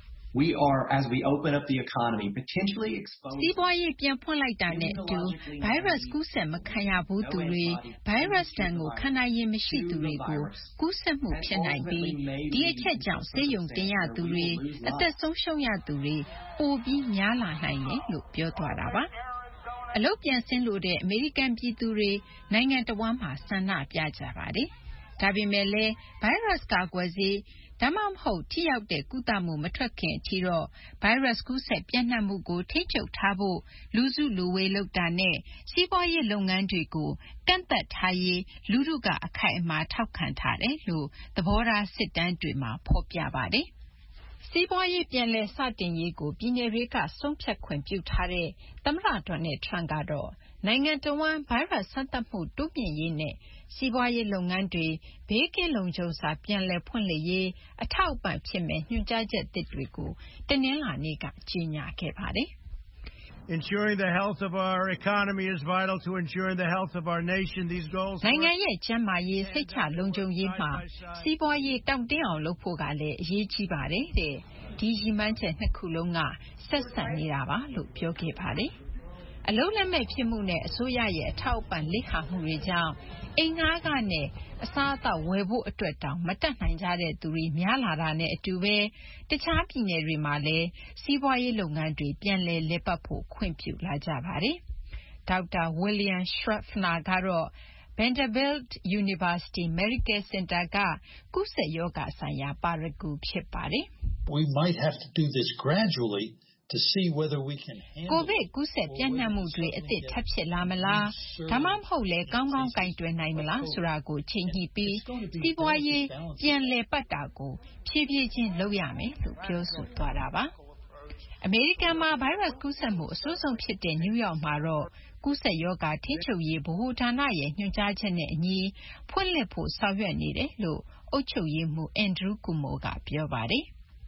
စီးပွားရေးပြန်ဖွင့်လိုက်တာနဲ့အတူဗိုင်းရပ်စ်ကူးစက်မခံရဘူးသူတွေဗိုင်းရပ်စ်ဒဏ်ကိုခံနိုင်ရည်မရှိသူတွေကိုကူးစက်မှုဖြစ်နိုင်ပြီးဒီအချက်ကြောင့်ဆေးရုံတင်ရသူတွေအသက်ဆုံးရှုံးရသူတွေပိုပြီးများလာနိုင်တယ်လို့ပြောသွားတာပါ။အလုပ်ပြန်ဆင်းလိုတဲ့အမေရိကန်ပြည်သူတွေနိုင်ငံတဝန်းမှာဆန္ဒပြကြပါတယ်။ဒါပေမဲ့လည်းဗိုင်းရပ်စ်ကာကွယ်ဆေးဒါမှမဟုတ်ထိရောက်တဲ့ကုသမှုမထွက်ခင်အထိတော့ဗိုင်းရပ်စ်ကူးစက်ပြန့်နှံ့မှုကိုထိန်းချုပ်ထားဖို့လူစုလူဝေးလုပ်တာနဲ့စီးပွားရေးလုပ်ငန်းတွေကိုကန့်သတ်ထားရေးလူထုကအခိုင်အမာထောက်ခံထားတယ်လို့သဘောထားစစ်တမ်းတွေမှာဖော်ပြပါတယ်။စီးပွားရေးပြန်လည်စတင်ရေးကိုပြည်내တွေကဆုံးဖြတ်ခွင့်ပြုထားတဲ့သမ္မတ Donald Trump ကတော့နိုင်ငံတဝန်းဗိုင်းရပ်စ်စမ်းသပ်မှုတိုးမြှင့်ရေးနဲ့စီးပွားရေးလုပ်ငန်းတွေဘေးကင်းလုံခြုံစွာပြန်လည်ဖွင့်လှစ်ရေးအထောက်အပံ့ဖြစ်မယ့်ညွှန်ကြားချက်သစ်တွေကိုတနင်္လာနေ့ကကြေညာခဲ့ပါတယ်။ Ensuring the health of our economy is vital to ensuring the health of our nation. These goals နိုင်ငံရဲ့ကျန်းမာရေးစိတ်ချလုံခြုံရေးမှာစီးပွားရေးတောင့်တင်းအောင်လုပ်ဖို့ကလည်းအရေးကြီးပါတယ်တဲ့။ဒီရည်မှန်းချက်နှစ်ခုလုံးကဆက်စပ်နေတာပါလို့ပြောခဲ့ပါတယ်။အလုပ်လက်မဲ့ဖြစ်မှုနဲ့အစိုးရရဲ့အထောက်အပံ့လိပ်ခမှုတွေကြောင့်အိမ်ငှားခနဲ့အစားအသောက်ဝယ်ဖို့အတွက်တောင်မတတ်နိုင်ကြတဲ့သူတွေများလာတာနဲ့အတူပဲတခြားပြည်နယ်တွေမှာလည်းစီးပွားရေးလုပ်ငန်းတွေပြန်လည်လည်ပတ်ဖို့ခွင့်ပြုလာကြပါတယ်။ဒေါက်တာ William Schaffner ကတော့ Vanderbilt University Medical Center ကကုသရောဂါဆိုင်ရာပါရဂူဖြစ်ပါတယ်။ We might have to do this gradually to see whether we can handle ကိုဗစ်ကူးစက်ပြန့်နှံ့မှုတွေအသစ်ထပ်ဖြစ်လာမလားဒါမှမဟုတ်လဲကောင်းကောင်းကင်တွယ်နိုင်မလားဆိုတာကိုချိန်ညှိပြီးစီးပွားရေးပြန်လည်ပတ်တာကိုဖြည်းဖြည်းချင်းလုပ်ရမယ်လို့ပြောဆိုသွားတာပါအမေရိကန်မှာဗိုင်းရပ်စ်ကူးစက်မှုအဆိုးဆုံးဖြစ်တဲ့နယူးယောက်မှာတော့ကူးစက်ရောဂါထိန်းချုပ်ရေးဗဟိုဌာနရဲ့ညွှန်ကြားချက်နဲ့အညီဖွင့်လှစ်ဖို့ဆောင်ရွက်နေတယ်လို့အုပ်ချုပ်ရေးမှူး Andrew Cuomo ကပြောပါတယ်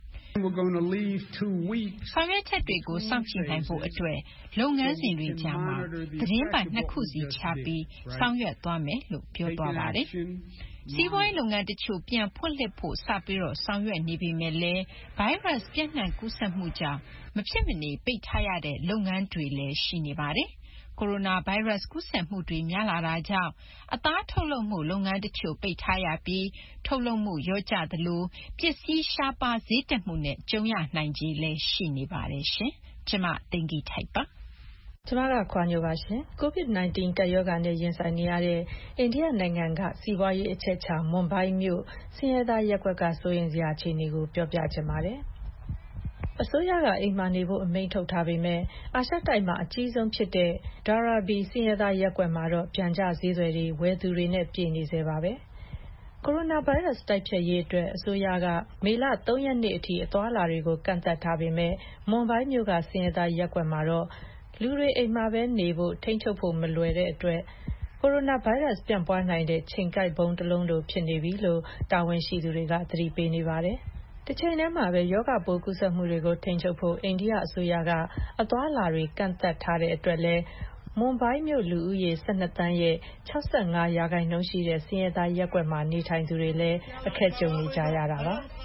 ဆောင်ရွက်ချက်တွေကိုစောင့်ကြည့်နိုင်ဖို့အတွက်လုပ်ငန်းစဉ်တွေကြားမှာသတင်းပတ်2ခုစီချပြီးဆောင်ရွက်သွားမယ်လို့ပြောသွားပါတယ်။စီးပွားရေးလုပ်ငန်းတချို့ပြန်ဖွင့်လှစ်ဖို့စပြီးတော့ဆောင်ရွက်နေပေမဲ့လည်းဗိုင်းရပ်စ်ပြန့်နှံ့ကူးစက်မှုကြောင့်မဖြစ်မနေပိတ်ထားရတဲ့လုပ်ငန်းတွေလည်းရှိနေပါတယ်။ကိုရိုနာဗိုင်းရပ်စ်ကူးစက်မှုတွေများလာတာကြောင့်အသားထုတ်လုပ်မှုလုပ်ငန်းတချို့ပိတ်ထားရပြီးထုတ်လုပ်မှုလျော့ကျသလိုပစ္စည်းရှားပါးဈေးတက်မှုနဲ့ကြုံရနိုင်ခြေလည်းရှိနေပါတယ်ရှင်။ကျမသိင်္ဂီထိုက်ပါကျမကခွာညိုပါရှင်။ COVID-19 ကပ်ရောဂါနဲ့ရင်ဆိုင်နေရတဲ့အိန္ဒိယနိုင်ငံကစီးပွားရေးအချက်အခြာမွန်ဘိုင်းမြို့ဆင်းရဲသားရပ်ကွက်ကစိုးရိမ်စရာအခြေအနေကိုပြောပြချင်ပါတယ်။အစိုးရကအိမ်မှာနေဖို့အမိန့်ထုတ်ထားပေမဲ့အာရှတိုက်မှာအကြီးဆုံးဖြစ်တဲ့ Dharavi ဆင်းရဲသားရပ်ကွက်မှာတော့ပြန်ကျဈေးသည်တွေဝယ်သူတွေနဲ့ပြည့်နေစေပါပဲ။ကိုရိုနာဗိုင်းရပ်စ်တိုက်ဖျက်ရေးအတွက်အစိုးရကမေလ 3 ရက်နေ့အထိအသွားအလာတွေကိုကန့်သတ်ထားပေမဲ့မွန်ဘိုင်းမြို့ကဆင်းရဲသားရပ်ကွက်မှာတော့လူတွေအိမ်မှာပဲနေဖို့ထိန်းချုပ်ဖို့မလွယ်တဲ့အတွက်ကိုရိုနာဗိုင်းရပ်စ်ပြန့်ပွားနိုင်တဲ့ချိန်ကိုက်ဘုံတစ်လုံးလိုဖြစ်နေပြီလို့တာဝန်ရှိသူတွေကသတိပေးနေပါတယ်။တစ်ချိန်တည်းမှာပဲယောဂပိုးကူးစက်မှုတွေကိုထိန်းချုပ်ဖို့အိန္ဒိယအစိုးရကအသွားအလာတွေကန့်သတ်ထားတဲ့အတွက်လည်းမွန်ဘိုင်းမြို့လူဦးရေ12 သန်းရဲ့ 65% ရှိတဲ့ဆင်းရဲသားရပ်ကွက်မှာနေထိုင်သူတွေလည်းအခက်ကြုံနေကြရတာပါ။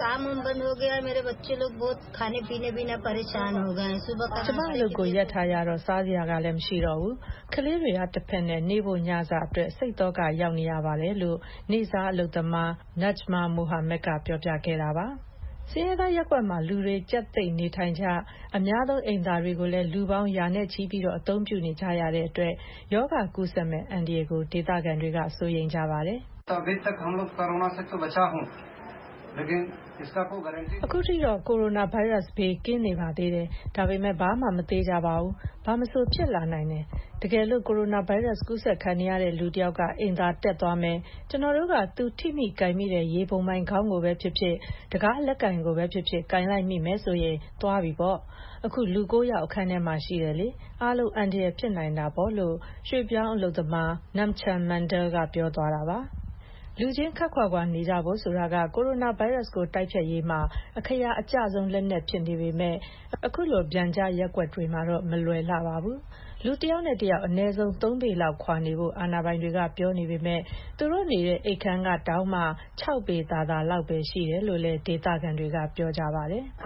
ကျမအလုပ်ကိုရပ်ထားရတော့စားစရာကလည်းမရှိတော့ဘူး။ကလေးတွေကတစ်ဖက်နဲ့နေဖို့ညစာအတွက်စိတ်သောကရောက်နေရပါတယ်လို့နေစားအလုပ်သမား Najma Mohammed ကပြောပြခဲ့တာပါ။ဆင်းရဲသားရပ်ကွက်မှာလူတွေကြက်သိပ်နေထိုင်ကြအများသောအိမ်သာတွေကိုလည်းလူပေါင်းရာနဲ့ချီပြီးတော့အသုံးပြုနေကြရတဲ့အတွက်ယောဂကူးစက်မဲ့အန္တရာယ်ကိုဒေသခံတွေကစိုးရိမ်ကြပါတယ်အခုထိတော့ကိုရိုနာဗိုင်းရပ်စ်ဘေးကင်းနေပါသေးတယ်။ဒါပေမဲ့ဘာမှမသေးကြပါဘူး။ဘာမဆိုဖြစ်လာနိုင်တယ်။တကယ်လို့ကိုရိုနာဗိုင်းရပ်စ်ကူးစက်ခံရတဲ့လူတစ်ယောက်ကအိမ်သာတက်သွားမယ်။ကျွန်တော်တို့ကသူထိမိကင်မိတဲ့ရေပုံမိုင်ခေါင်းကိုပဲဖြစ်ဖြစ်တကားလက်ကင်ကိုပဲဖြစ်ဖြစ်ကင်လိုက်မိမယ်ဆိုရင်သွားပြီပေါ့။အခုလူ9ယောက်အခန်းထဲမှာရှိတယ်လေ။အားလုံးအန္တရာယ်ဖြစ်နိုင်တာပေါ့လို့ရွှေပြောင်းအလုပ်သမား Namchan Mandal ကပြောသွားတာပါ။လူချင်းခပ်ခွာခွာနေကြဖို့ဆိုတာကကိုရိုနာဗိုင်းရပ်စ်ကိုတိုက်ဖျက်ရေးမှာအခရာအကျဆုံးလက်နက်ဖြစ်နေပေမဲ့အခုလိုပြန်ကျရက်ကွက်တွေမှာတော့မလွယ်လှပါဘူး။လူတစ်ယောက်နဲ့တစ်ယောက်အနည်းဆုံး3 ပေလောက်ခွာနေဖို့အာဏာပိုင်တွေကပြောနေပေမဲ့သူတို့နေတဲ့အိတ်ခမ်းကတောင်းမှ6 ပေသာလောက်ပဲရှိတယ်လို့လည်းဒေသခံတွေကပြောကြပါတယ်။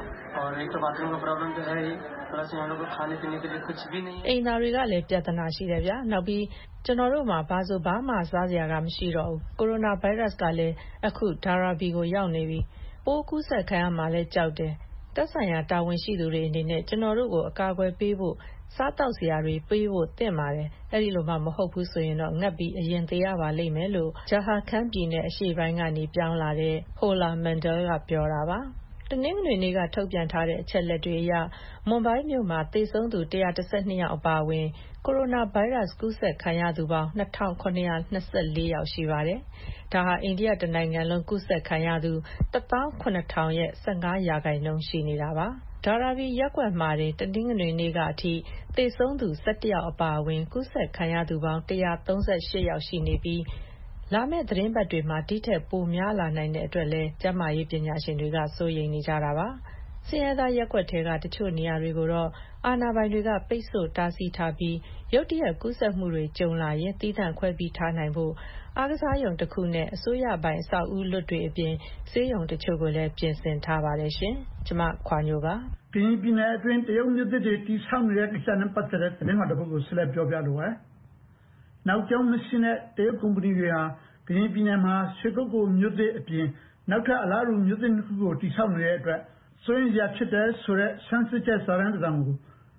အိမ်သားတွေကလည်းပြဿနာရှိတယ်ဗျာ။နောက်ပြီးကျွန်တော်တို့မှာဘာမှစားစရာကမရှိတော့ဘူး။ကိုရိုနာဗိုင်းရပ်စ်ကလည်းအခုဒါရာဘီကိုရောက်နေပြီ။ပိုးကူးစက်ခံရမှာလည်းကြောက်တယ်။သက်ဆိုင်ရာတာဝန်ရှိသူတွေအနေနဲ့ကျွန်တော်တို့ကိုအကာအကွယ်ပေးဖို့စားတောက်စရာတွေပေးဖို့သင့်ပါတယ်။အဲဒီလိုမှမဟုတ်ဘူးဆိုရင်တော့ငတ်ပြီးအရင်သေရပါလိမ့်မယ်လို့ဂျာဟာခန်းပြည်နယ်အရှေ့ပိုင်းကနေပြောင်းလာတဲ့ Hola Mandal ကပြောတာပါ။တနင်္ဂနွေနေ့ကထုတ်ပြန်ထားတဲ့အချက်လက်တွေအရမွန်ဘိုင်းမြို့မှာသေဆုံးသူ112ယောက်အပါအဝင်ကိုရိုနာဗိုင်းရပ်စ်ကူးစက်ခံရသူပေါင်း2924ယောက်ရှိပါတယ်။ဒါဟာအိန္ဒိယတနိုင်ငံလုံးကူးစက်ခံရသူ17000ရဲ့15% ရှိနေတာပါ။ဒါရာဘီရက်ကွက်မှာတနင်္ဂနွေနေ့ကအထိသေဆုံးသူ17ယောက်အပါအဝင်ကူးစက်ခံရသူပေါင်း138ယောက်ရှိနေပြီးလာမယ့်သတင်းပတ်တွေမှာဒီထက်ပိုများလာနိုင်တဲ့အတွက်လည်းကျန်းမာရေးပညာရှင်တွေကစိုးရိမ်နေကြတာပါ။ဆင်းရဲသားရပ်ကွက်ထဲကတချို့နေရာတွေကိုတော့အာဏာပိုင်တွေကပိတ်ဆို့တားဆီးထားပြီးရုတ်တရက်ကူးစက်မှုတွေကြုံလာရင်သီးသန့်ခွဲပြီးထားနိုင်ဖို့အားကစားရုံတစ်ခုနဲ့အစိုးရပိုင်အဆောက်အဦလွတ်တွေအပြင်ဆေးရုံတချို့ကိုလည်းပြင်ဆင်ထားပါတယ်ရှင်။ကျွန်မခွာညိုပါ။ကရင်ပြည်နယ်အတွင်းတရုတ်မြို့သစ်တွေတည်ဆောက်နေတဲ့ကိစ္စနဲ့ပတ်သက်တဲ့သတင်းမှတစ်ပုဒ်ကိုဆက်လက်ပြောပြလိုပါတယ်။နောက်ကျောင်းမရှိတဲ့တရုတ်ကုမ္ပဏီတွေဟာကရင်ပြည်နယ်မှာရွှေကုက္ကိုမြို့သစ်အပြင်နောက်ထပ်အလားတူမြို့သစ်နှစ်ခုကိုတည်ဆောက်နေတဲ့အတွက်စိုးရိမ်စရာဖြစ်တဲ့ဆိုတဲ့ဆန်းစစ်ချက်စာတမ်းတစ်စောင်ကို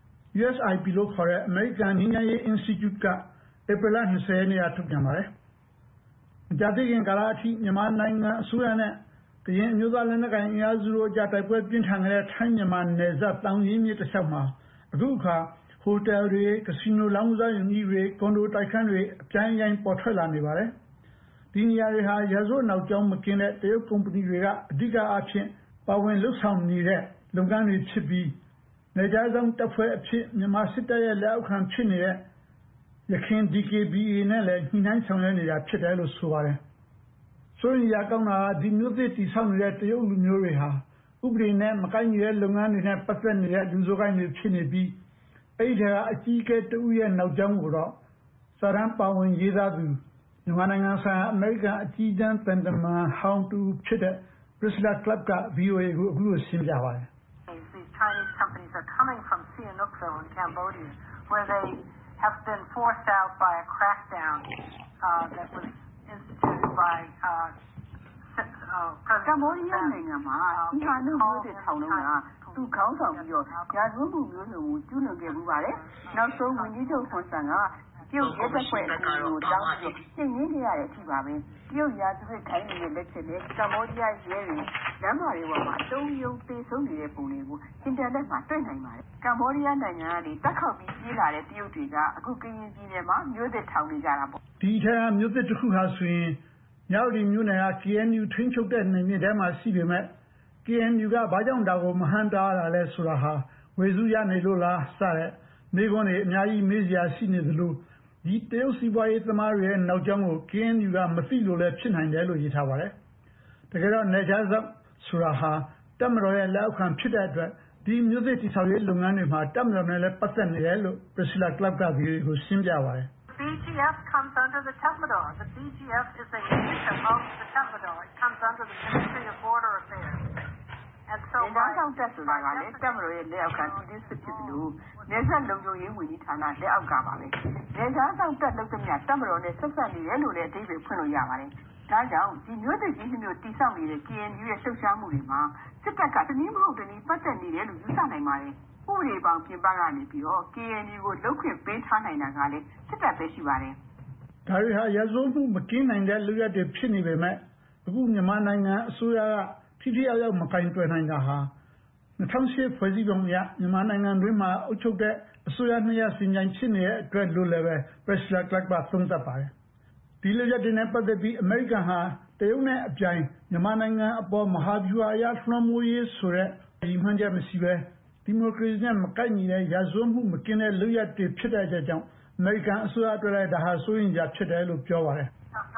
USIP လို့ခေါ်တဲ့ American ငြိမ်းချမ်းရေး Institute ကဧပြီလ 20 ရက်နေ့ကထုတ်ပြန်ပါတယ်။မကြာသေးခင်ကာလအထိမြန်မာနိုင်ငံအစိုးရနဲ့ကရင်အမျိုးသားလက်နက်ကိုင်အင်အားစုတို့ကြားတိုက်ပွဲပြင်းထန်နေတဲ့ထိုင်းမြန်မာနယ်စပ်တောင်ရင်းမြစ်တစ်လျှောက်မှာအခုအခါဟိုတယ်တွေ၊ကစီနိုလောင်းကစားရုံကြီးတွေ၊ကွန်ဒိုတိုက်ခန်းတွေအပြိုင်အပေါ်ထွက်လာနေပါတယ်။ဒီနေရာတွေဟာရာဇဝတ်နောက်ကျောင်းမကင်းတဲ့တရုတ်ကုမ္ပဏီတွေကအဓိကအားဖြင့်ပါဝင်လှုပ်ဆောင်နေတဲ့လုပ်ငန်းတွေဖြစ်ပြီးနယ်ခြားစောင့်တပ်ဖွဲ့အဖြစ်မြန်မာစစ်တပ်ရဲ့လက်အောက်ခံဖြစ်နေတဲ့ရခိုင် DKBA နဲ့လည်းညှိနှိုင်းဆောင်ရွက်နေတာဖြစ်တယ်လို့ဆိုပါတယ်။စိုးရိမ်စရာကောင်းတာကဒီမြို့သစ်တည်ဆောက်နေတဲ့တရုတ်လူမျိုးတွေဟာဥပဒေနဲ့မကိုက်ညီတဲ့လုပ်ငန်းတွေနဲ့ပတ်သက်နေတဲ့လူဆိုးကိုင်းတွေဖြစ်နေပြီးအဲဒီထဲကအကြီးအကဲတဦးရဲ့နောက်ကျောင်းကိုတော့စာတမ်းပါဝင်ရေးသားသူမြန်မာနိုင်ငံဆိုင်ရာအမေရိကန်အကြီးတန်းသံတမန်ဟောင်းတူဖြစ်တဲ့ Priscilla Clapp က VOA ကိုအခုလိုရှင်းပြပါတယ်။ Chinese companies are coming from Sihanoukville in Cambodia, where they have been forced out by a crackdown that was instituted by Cambodia နိုင်ငံမှာဒီဟာလို့မျိုးတဲ့ထောင်လုံးကသူခေါင်းဆောင်ပြီးတော့ရာဇဝတ်မှုမျိုးစုံကိုကျူးလွန်ခဲ့မှုပါတယ်နောက်ဆုံးဝန်ကြီးချုပ်ခွန်ဆန်ကပြုတ်ရက်တဲ့ဖွဲ့အကူကိုတောင်းပြီးရှင်းရင်းခဲ့ရတဲ့အထိပါပဲပြုတ်ရာဇဝတ်ခိုင်းနေတဲ့လက်ချက်နဲ့ကမ္ဘောဒီးယားရဲတွေလမ်းမတွေပေါ်မှာတုံးယုံသေဆုံးနေတဲ့ပုံတွေကိုအင်တာနက်မှာတွေ့နိုင်ပါတယ်ကမ္ဘောဒီးယားနိုင်ငံကနေတက်ခေါက်ပြီးပြေးလာတဲ့တရုတ်တွေကအခုကရင်ပြည်နယ်မှာမျိုးသစ်ထောင်နေကြတာပေါ့ဒီထက်မျိုးသစ်တစ်ခုဟာဆိုရင်မြောက်ဒီမျိုးနယ်က KNU ထိန်းချုပ်တဲ့နယ်မြေထဲမှာရှိပေမဲ့ KNU ကဘာကြောင့်ဒါကိုမဟန်တားတာလဲဆိုတာဟာဝေစုရနေလို့လားစတဲ့မိခွန်းတွေအများကြီးမေးစရာရှိနေသလိုဒီတရုတ်စီးပွားရေးသမားတွေရဲ့နောက်ကျောင်းကို KNU ကမသိလို့လည်းဖြစ်နိုင်တယ်လို့ရေးထားပါတယ်တကယ်တော့နေကြစောက်ဆိုတာဟာတပ်မတော်ရဲ့လက်အောက်ခံဖြစ်တဲ့အတွက်ဒီမျိုးသစ်တိဆောက်ရေးလုပ်ငန်းတွေမှာတပ်မတော်နဲ့လည်းပတ်သက်နေတယ်လို့ Priscilla Clark ကဒီကိုရှင်းပြပါတယ် BGF comes under the Tatmadaw. The BGF is a unit of the Tatmadaw. It comes under the Ministry of Border Affairs. And so why don't that do that? Tatmadaw is the outcome of this particular. There's a lot of you we need to know the outcome of it. There's a lot of that look at me. Tatmadaw is certainly a little bit David Puno-Yamari. ဒါကြောင့်ဒီမျိုးတွေကြီးမျိုးတိဆောက်နေတဲ့ KNU ရဲ့လှုပ်ရှားမှုတွေမှာစစ်တပ်ကတနည်းမဟုတ်တနည်းပတ်သက်နေတယ်လို့ယူဆနိုင်ပါတယ်ဥပဒေပေါင်းပြင်ပကနေပြီးတော့ KNU ကိုလုတ်ခွင့်ပေးထားနိုင်တာကလည်းစစ်တပ်ပဲရှိပါတယ်။ဒါတွေဟာရဇဝတ်မှုမကင်းနိုင်တဲ့လူရတွေဖြစ်နေပေမဲ့အခုမြန်မာနိုင်ငံအစိုးရကထိထိရောက်ရောက်မကင်တွယ်နိုင်တာဟာ2008ဖွဲ့စည်းပုံအရမြန်မာနိုင်ငံတွင်းမှာအုပ်ချုပ်တဲ့အစိုးရနှစ်ရပ်စီမံဖြစ်နေတဲ့အတွက်လို့လည်းပဲ Priscilla Clark ကသုံးသပ်ပါတယ်။ဒီလိုရတဲ့နဲ့ပတ်သက်ပြီးအမေရိကန်ဟာတရုတ်နဲ့အပြိုင်မြန်မာနိုင်ငံအပေါ်မဟာဗျူဟာအရလွှမ်းမိုးရေးဆိုတဲ့ဒီမှန်ချက်မရှိပဲဒီမိုကရေစီနဲ့မကိုက်ညီတဲ့ရာဇဝတ်မှုမကင်းတဲ့လူရတွေဖြစ်တဲ့ကြောင့်အမေရိကန်အစိုးရအတွက်လည်းဒါဟာစိုးရိမ်ကြဖြစ်တယ်လို့ပြောပါတယ်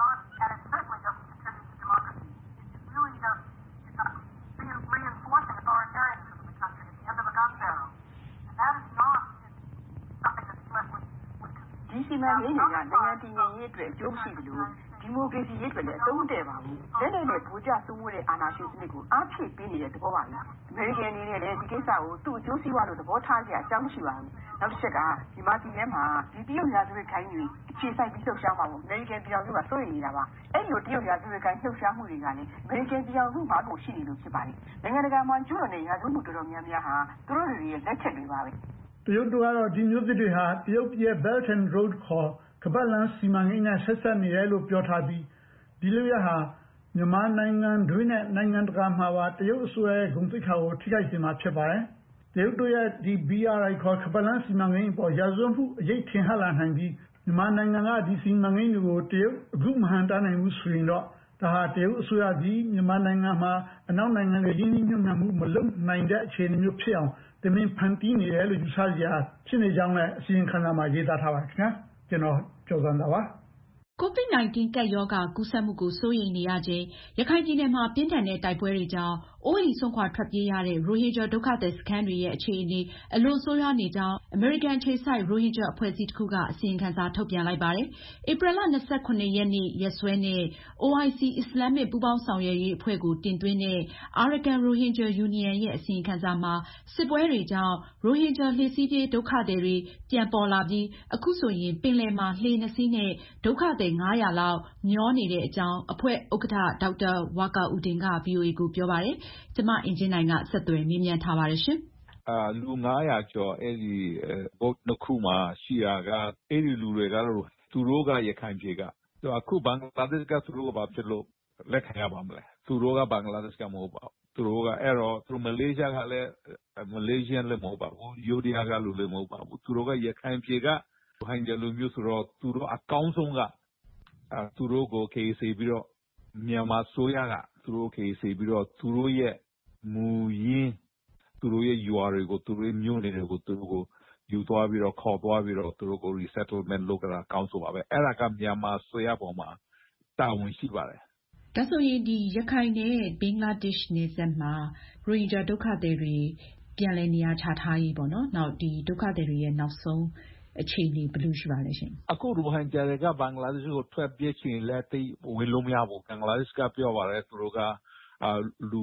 ဒီစီမံကိန်းတွေကနိုင်ငံတည်ငြိမ်ရေးအတွက်အကျိုးမရှိဘူးလို့ဒီမိုကရေစီရေးအတွက်လည်းအသုံးတည့်ပါဘူးလက်နဲ့နဲ့ဗိုလ်ကျစိုးမိုးတဲ့အာဏာရှင်စနစ်ကိုအားဖြည့်ပေးနေတဲ့သဘောပါပဲအမေရိကန်အနေနဲ့လည်းဒီကိစ္စကိုသူ့အကျိုးစီးပွားလို့သဘောထားကြအကြောင်းမရှိပါဘူးနောက်တစ်ချက်ကဒီမာတီထဲမှာဒီတရုတ်ရာဇဝတ်ခိုင်းတွေအခြေစိုက်ပြီးလှုပ်ရှားမှာပေါ့အမေရိကန်ပြည်ထောင်စုကစိုးရိမ်နေတာပါအဲ့လိုတရုတ်ရာဇဝတ်ခိုင်းလှုပ်ရှားမှုတွေကလည်းအမေရိကန်ပြည်ထောင်စုမှာကိုရှိနေလို့ဖြစ်ပါတယ်နိုင်ငံတကာမှာကျူးလွန်တဲ့ရာဇဝတ်မှုတော်တော်များများဟာသူတို့တွေရဲ့လက်ချက်တွေပါပဲတရုတ်တို့ကတော့ဒီမျိုးသစ်တွေဟာတရုတ်ပြည် Belt and Road ခေါ်ကမ္ဘာလမ်းစီမံကိန်းနဲ့ဆက်ဆက်နေတယ်လို့ပြောထားပြီးဒီလိုရဟာမြန်မာနိုင်ငံတွင်းနဲ့နိုင်ငံတကာမှာပါတရုတ်အစိုးရရဲ့ဂုဏ်သိက္ခာကိုထိခိုက်စေမှာဖြစ်ပါတယ်။တရုတ်တို့ရဲ့ဒီ BRI ခေါ်ကမ္ဘာလမ်းစီမံကိန်းပေါ်ရာဇဝတ်မှုအရေးထင်ဟပ်လာနိုင်ပြီးမြန်မာနိုင်ငံကဒီစီမံကိန်းတွေကိုတရုတ်အခုမဟန်တားနိုင်ဘူးဆိုရင်တော့ဒါဟာတရုတ်အစိုးရကြီးမြန်မာနိုင်ငံမှာအနောက်နိုင်ငံတွေရင်းနှီးမြှုပ်နှံမှုမလုပ်နိုင်တဲ့အခြေအနေမျိုးဖြစ်အောင်တမင်ဖန်တီးနေတယ်လို့ယူဆကြဖြစ်နေကြောင်းလည်းအစီရင်ခံစာမှာရေးသားထားပါတယ်ခင်ဗျာကျွန်တော်ကျော်စံသာပါ COVID-19 ကပ်ရောဂါကူးစက်မှုကိုစိုးရိမ်နေရချိန်ရခိုင်ပြည်နယ်မှာပြင်းထန်တဲ့တိုက်ပွဲတွေကြောင့်အိုးအိမ်စွန့်ခွာထွက်ပြေးရတဲ့ရိုဟင်ဂျာဒုက္ခသည်စခန်းတွေရဲ့အခြေအနေအလွန်ဆိုးရွားနေကြောင်းအမေရိကန်အခြေစိုက်ရိုဟင်ဂျာအဖွဲ့အစည်းတစ်ခုကအစီရင်ခံစာထုတ်ပြန်လိုက်ပါတယ်။ဧပြီလ 29 ရက်နေ့ရက်စွဲနဲ့ OIC အစ္စလာမစ်ပူးပေါင်းဆောင်ရွက်ရေးအဖွဲ့ကိုတင်သွင်းတဲ့ Arakan Rohingya Union ရဲ့အစီရင်ခံစာမှာစစ်ပွဲတွေကြောင့်ရိုဟင်ဂျာလှေစီးပြေးဒုက္ခသည်တွေပြန်ပေါ်လာပြီးအခုဆိုရင်ပင်လယ်မှာလှေ2စီးနဲ့ဒုက္ခသည်900လောက်မျောနေတဲ့အကြောင်းအဖွဲ့ဥက္ကဋ္ဌဒေါက်တာဝါကာအူဒင်က VOA ကိုပြောပါတယ်။ကျမအင်ကြင်းနိုင်ကဆက်သွယ်မေးမြန်းထားပါတယ်ရှင်။လူ900ကျော်အဲ့ဒီ boat နှစ်ခုမှာရှိတာကအဲ့ဒီလူတွေကတော့သူတို့ကရခိုင်ပြည်ကအခုဘင်္ဂလားဒေ့ရှ်ကသူတို့ကဘာဖြစ်လို့လက်ခံရပါမလဲသူတို့ကဘင်္ဂလားဒေ့ရှ်ကမဟုတ်ပါဘူးသူတို့ကအဲ့တော့သူမလေးရှားကလည်းမလေးရှားလည်းမဟုတ်ပါဘူးယူဒီယာကလူလည်းမဟုတ်ပါဘူးသူတို့ကရခိုင်ပြည်ကဟိုင်းတယ်လူမျိုးဆိုတော့သူတို့အကောင်းဆုံးကသူတို့ကိုခေစီပြီးတော့မြန်မာဆိုရကသူတို့ခေစီပြီးတော့သူတို့ရဲ့မူရင်းသူတို့ရဲ့ရွာတွေကိုသူတို့ရဲ့မြို့နယ်တွေကိုသူတို့ကိုယူသွားပြီးတော့ခေါ်သွားပြီးတော့သူတို့ကို resettlement လုပ်ကြတာကောင်းဆိုပါပဲအဲ့ဒါကမြန်မာဆိုရပေါ်မှာတာဝန်ရှိပါတယ်ဒါဆိုရင်ဒီရခိုင်နဲ့ဘင်္ဂလားဒေ့ရှ်နယ်စပ်မှာရိုဟင်ဂျာဒုက္ခသည်တွေပြန်လည်နေရာချထားရေးပေါ့နော်နောက်ဒီဒုက္ခသည်တွေရဲ့နောက်ဆုံးအခြေအနေဘယ်လိုရှိပါလဲရှင်အခုရိုဟင်ဂျာတွေကဘင်္ဂလားဒေ့ရှ်ကိုထွက်ပြေးချင်လဲတိဝင်လို့မရဘူးဘင်္ဂလားဒေ့ရှ်ကပြောပါတယ်သူတို့ကလူ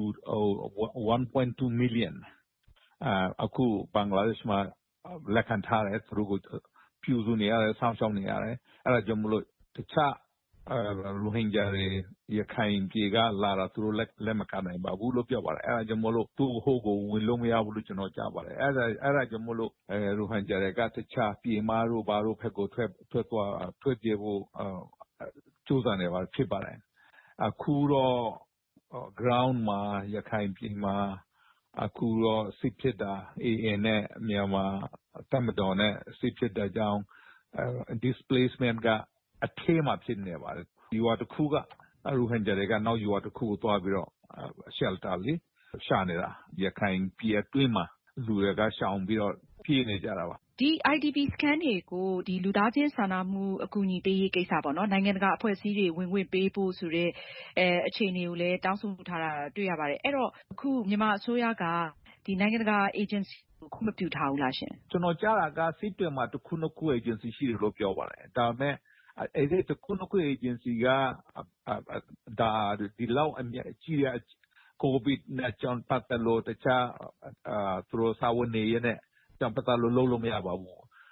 1.2 million အခုဘင်္ဂလားဒေ့ရှ်မှာလက်ခံထားတယ်သူတို့ကိုပြုစုနေရတယ်စောင့်ရှောက်နေရတယ်အဲ့ဒါကြောင့်မလို့တခြားရိုဟင်ဂျာတွေရခိုင်ပြည်ကလာတာသူတို့လက်မခံနိုင်ပါဘူးလို့ပြောပါတယ်အဲ့ဒါကြောင့်မလို့သူ့ဟိုကိုဝင်လို့မရဘူးလို့ကျွန်တော်ကြားပါတယ်အဲ့ဒါကြောင့်မလို့ရိုဟင်ဂျာတွေကတခြားပြည်မတို့ဘာလို့ဖက်ကိုထွက်ပြေးဖို့ကြိုးစားနေပါဖြစ်ပါတယ်အခုတော့ ground မှာရခိုင်ပြည်မှာအခုတော့စစ်ဖြစ်တာ AA နဲ့မြန်မာတပ်မတော်နဲ့စစ်ဖြစ်တာကြောင့်displacement ကအထဲမှာဖြစ်နေပါတယ်ဒီဝါတစ်ခုကရိုဟင်ဂျာတွေကနောက်ရွာတစ်ခုကိုသွားပြီးတော့ shelter လေးရှာနေတာရခိုင်ပြည်အတွင်းမှာလူတွေကရှောင်ပြီးတော့ပြေးနေကြတာပါဒီ IDP scan တွေကိုဒီလူသားချင်းစာနာမှုအကူအညီပေးရေးကိစ္စပေါ့နော်နိုင်ငံတကာအဖွဲ့အစည်းတွေဝင်ခွင့်ပေးဖို့ဆိုတဲ့အခြေအနေကိုလည်းတောင်းဆိုထားတာတွေ့ရပါတယ်အဲ့တော့အခုမြန်မာအစိုးရကဒီနိုင်ငံတကာ agency ကိုခွင့်မပြုထားဘူးလားရှင်ကျွန်တော်ကြားတာကစစ်တွေမှာတစ်ခုနှစ်ခု agency ရှိတယ်လို့ပြောပါတယ်ဒါပေမဲ့အဲ့ဒီတစ်ခုနှစ်ခု agency ကဒါဒီလောက်အမြင့်ကြီးရ COVID နဲ့ကြောင့်ပတ်သက်လို့တခြားသူတို့စာဝန်နေရတဲ့ကြောင့်ပတ်သက်လို့လုပ်လို့မရပါဘူး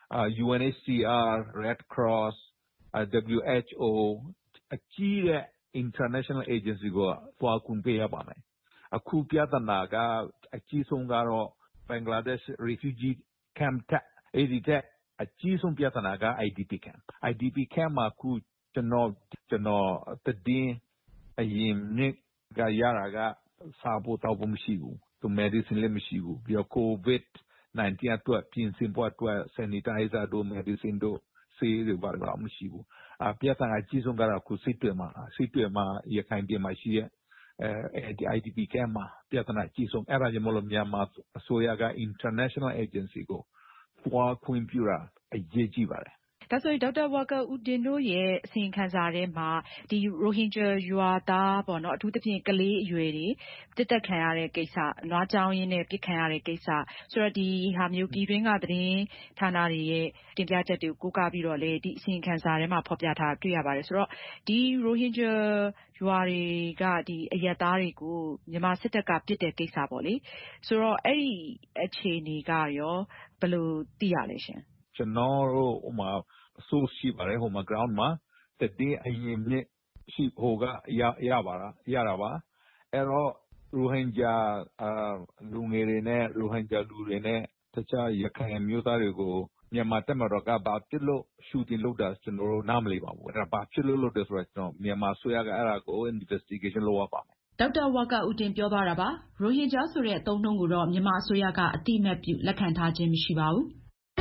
UNHCR Red Cross WHO အကြီးတဲ့ international agency ကိုသွားခွင့်ပေးရပါမယ်အခုပြဿနာကအကြီးဆုံးကတော့ Bangladesh refugee camp အဲ့ဒီတဲ့အကြီးဆုံးပြဿနာက IDP camp မှာအခုကျွန်တော်တည်အရင်နှစ်ကရတာကစားဖို့တောက်ဖို့မရှိဘူးသူ medicine လည်းမရှိဘူးပြီးတော့ COVID-19 အတွက်ပြင်ဆင်ဖို့အတွက် sanitizer တို့ medicine တို့ဆေးတွေဘာလို့မရှိဘူးပြဿနာအကြီးဆုံးကတော့အခုစစ်တွေမှာရခိုင်ပြည်မှာရှိတဲ့IDP camp မှာပြဿနာအကြီးဆုံးအဲ့ဒါကြောင့်မလို့မြန်မာအစိုးရက international agency ကိုသွားခွင့်ပြုတာအရေးကြီးပါတယ်ဒါဆိုရင်ဒေါက်တာဝါကာဦးတင်တို့ရဲ့အစီရင်ခံစာထဲမှာဒီရိုဟင်ဂျာရွာသားပေါ့နော်အထူးသဖြင့်ကလေးအရွယ်တွေတစ်သက်ခံရတဲ့ကိစ္စနွားကြောင်းရင်းနဲ့ပြစ်ခံရတဲ့ကိစ္စဆိုတော့ဒီဟာမျိုးပြည်တွင်းကသတင်းဌာနတွေရဲ့တင်ပြချက်တွေကိုကိုးကားပြီးတော့လေဒီအစီရင်ခံစာထဲမှာဖော်ပြထားတွေ့ရပါတယ်ဆိုတော့ဒီရိုဟင်ဂျာရွာတွေကဒီအရပ်သားတွေကိုမြန်မာစစ်တပ်ကပြစ်တဲ့ကိစ္စပေါ့လေဆိုတော့အဲ့ဒီအခြေအနေကရောဘယ်လိုသိရလဲရှင်ကျွန်တော်တို့ဟိုမှာ source ရှိပါတယ်ဟိုမှာ ground မှာတည်အရင်နှစ်ရှိဟိုကရတာပါအဲ့တော့ရိုဟင်ဂျာလူငယ်တွေနဲ့ရိုဟင်ဂျာလူတွေနဲ့တခြားရခိုင်မျိုးသားတွေကိုမြန်မာတပ်မတော်ကဘာဖြစ်လို့ shooting လုပ်တာကျွန်တော်တို့နားမလည်ပါဘူးအဲ့ဒါဘာဖြစ်လို့လုပ်တယ်ဆိုတော့ကျွန်တော်မြန်မာဆိုရကအဲ့ဒါကို investigation လုပ်ရပါမယ်ဒေါက်တာဝါကာဦးတင်ပြောသွားတာပါရိုဟင်ဂျာဆိုတဲ့အသုံးအနှုန်းကိုတော့မြန်မာအစိုးရကအတိအမှတ်ပြုလက်ခံထားခြင်းမရှိပါဘူး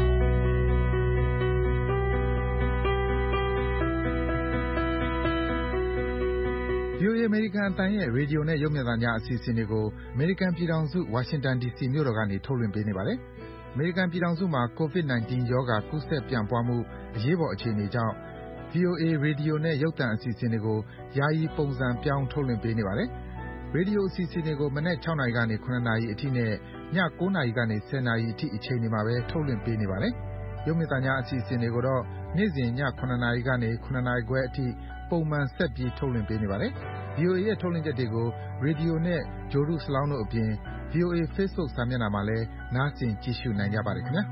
VOA အမေရိကန်အသံရဲ့ရေဒီယိုနဲ့ရုပ်မြင်သံကြားအစီအစဉ်တွေကိုအမေရိကန်ပြည်ထောင်စုဝါရှင်တန် DC မြို့တော်ကနေထုတ်လွှင့်ပေးနေပါတယ်။အမေရိကန်ပြည်ထောင်စုမှာ COVID-19 ရောဂါကူးစက်ပြန့်ပွားမှုအရေးပေါ်အခြေအနေကြောင့် VOA ရေဒီယိုနဲ့ရုပ်သံအစီအစဉ်တွေကိုယာယီပုံစံပြောင်းထုတ်လွှင့်ပေးနေပါတယ်။ရေဒီယိုအစီအစဉ်တွေကိုမနက်6နာရီကနေ9နာရီအထိနဲ့ည9နာရီကနေ10နာရီအထိအချိန်တွေမှာပဲထုတ်လွှင့်ပေးနေပါတယ်။ရုပ်မြင်သံကြားအစီအစဉ်တွေကိုတော့နေ့စဉ်ည9နာရီကနေ9နာရီခွဲအထိပုံမှန်ဆက်ပြီးထုတ်လွှင့်ပေးနေပါတယ်။ VOA ရဲ့ထုတ်လွှင့်ချက်တွေကိုရေဒီယိုနဲ့ဂြိုလ်တုစလောင်းတို့အပြင် VOA Facebook စာမျက်နှာမှာလည်းနားဆင်ကြည့်ရှုနိုင်ကြပါတယ်ခင်ဗျာ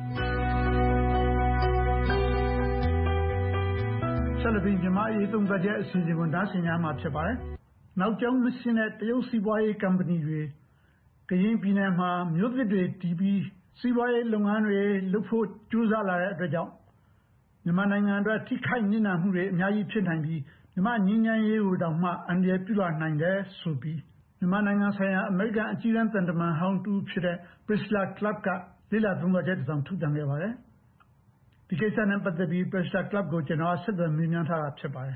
ဆက်လက်ပြီးမြန်မာအရေးသုံးသပ်ချက်အစီအစဉ်ကိုနားဆင်ကြမှာဖြစ်ပါတယ်နောက်ကျောင်းမရှင်းတဲ့တရုတ်စီးပွားရေးကုမ္ပဏီတွေကရင်ပြည်နယ်မှာမြို့သစ်တွေတည်ပြီးစီးပွားရေးလုပ်ငန်းတွေလုပ်ဖို့ကြိုးစားလာတဲ့အတွက်ကြောင့်မြန်မာနိုင်ငံအတွက်ထိခိုက်နစ်နာမှုတွေအများကြီးဖြစ်နိုင်ပြီးမြန်မာငြိမ်းချမ်းရေးကိုတောင်မှအန္တရာယ်ပြုလာနိုင်တယ်ဆိုပြီးမြန်မာနိုင်ငံဆိုင်ရာအမေရိကန်အကြီးအကဲတန်တမန်ဟောင်းတူဖြစ်တဲ့ Priscilla Clapp ကလေ့လာသုံးသပ်ချက်တစ်စောင်ထုတ်ပြန်ခဲ့ပါတယ်ဒီကိစ္စနဲ့ပတ်သက်ပြီး Priscilla Clapp ကိုကျွန်တော်ဆက်သွယ်မေးမြန်းထားတာဖြစ်ပါတယ်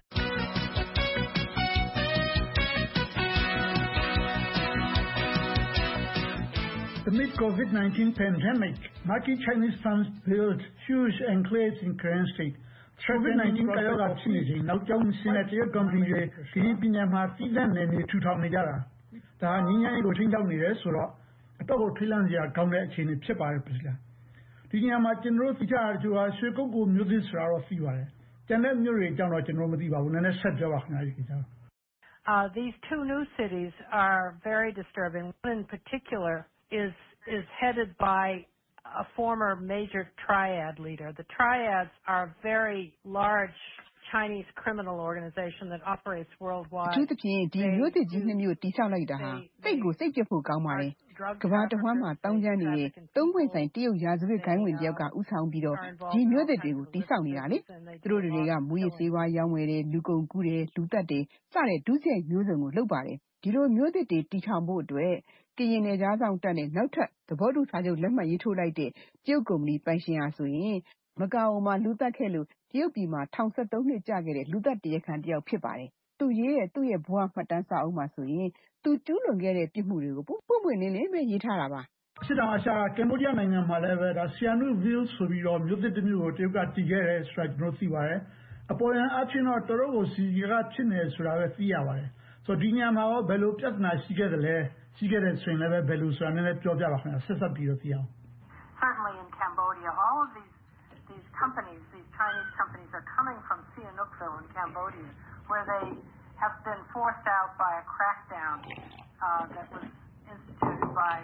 Amid COVID-19 pandemic, marquee Chinese firms built huge enclaves in Karen State. COVID-19 ကရောဂါဖြစ်နေချိန်နောက်ကျောင်းရှင်းတဲ့တရုတ်ကုမ္ပဏီတွေကရင်ပြည်နယ်မှာပြည်သက်နယ်မြေထူထောင်နေကြတာဒါငင်းငယ်ကိုထိန်းချောင်းနေတယ်ဆိုတော့အတော့ကိုထိလန့်စရာကောင်းတဲ့အခြေအနေဖြစ်ပါတယ်ပြည်လားဒီညမှာကျွန်တော်တို့သိကြတာတို့ဟာရွှေကုက္ကိုမြို့သစ်ဆိုတာတော့သိပါတယ်ကျန်တဲ့မြို့တွေအကြောင်းတော့ကျွန်တော်မသိပါဘူးနည်းနည်းဆက်ပြောပါခင်ဗျာဒီကိစ္စ These two new cities are very disturbing. One in particular is headed by a former major triad leader. The triads are very large Chinese criminal organization that operates worldwide. အထူးသဖြင့်ဒီမြို့သစ်ကြီးနှစ်မြို့တိဆောက်လိုက်တာဟာစိတ်ပြတ်ဖို့ကောင်းပါတယ်။ကမ္ဘာတစ်ဝန်းမှာတောင်းကျမ်းနေတဲ့သုံးပွင့်ဆိုင်တရုတ်ရာဇဝတ်ဂိုဏ်းဝင်တယောက်ကဦးဆောင်ပြီးတော့ဒီမြို့သစ်တွေကိုတိဆောက်နေတာလေ။သူတို့တွေကမူရစ်ဆေးဝါးရောင်းဝယ်တယ်လူကုန်ကူးတယ်လူသတ်တယ်စတဲ့ဒုစရိုက်မျိုးစုံကိုလုပ်ပါတယ်။ဒီလိုမျိုးသစ်တွေတည်ထောင်ဖို့အတွက်ကရင်နယ်ကြားဆောင်တက်နဲ့နောက်ထပ်သဘောတူစာချုပ်လက်မှတ်ရေးထိုးလိုက်တဲ့တရုတ်ကုမ္ပဏီပိုင်ရှင်ဟာဆိုရင်မကာအိုမှာလူသက်ခဲ့လို့တရုတ်ပြည်မှာထောင်73နှစ်ကြာခဲ့တဲ့လူသက်တရားခံတယောက်ဖြစ်ပါတယ်။သူရေးတဲ့သူ့ရဲ့ဘဝမှတ်တမ်းစာအုပ်မှာဆိုရင်သူကျူးလွန်ခဲ့တဲ့ပြစ်မှုတွေကိုပွင့်လင်းလင်းပဲရေးထားတာပါ။အရှေ့တောင်အာရှကမ္ဘောဒီးယားနိုင်ငံမှာလည်းပဲဒါ Sihanoukville ဆိုပြီးတော့မြို့သစ်တစ်မြို့ကိုတရုတ်ကတည်ခဲ့တယ်ဆိုတာကျွန်တော်သိပါတယ်။အပေါ်ယံအချင်းတော့တော်တော်ကိုစီကဖြစ်နေဆိုတာပဲသိရပါတယ်။ဆိုတော့ဒီညမှာရောဘယ်လိုပြဿနာရှိခဲ့တယ်လဲရှိခဲ့တဲ့ဆိုရင်လည်းဘယ်လိုဆိုတာနည်းနည်းပြောပြပါခင်ဗျာဆက်ပြီးတော့သိအောင်။ Certainly in Cambodia all of these companies, these Chinese companies are coming from Sihanoukville in Cambodia, where they have been forced out by a crackdown that was instituted by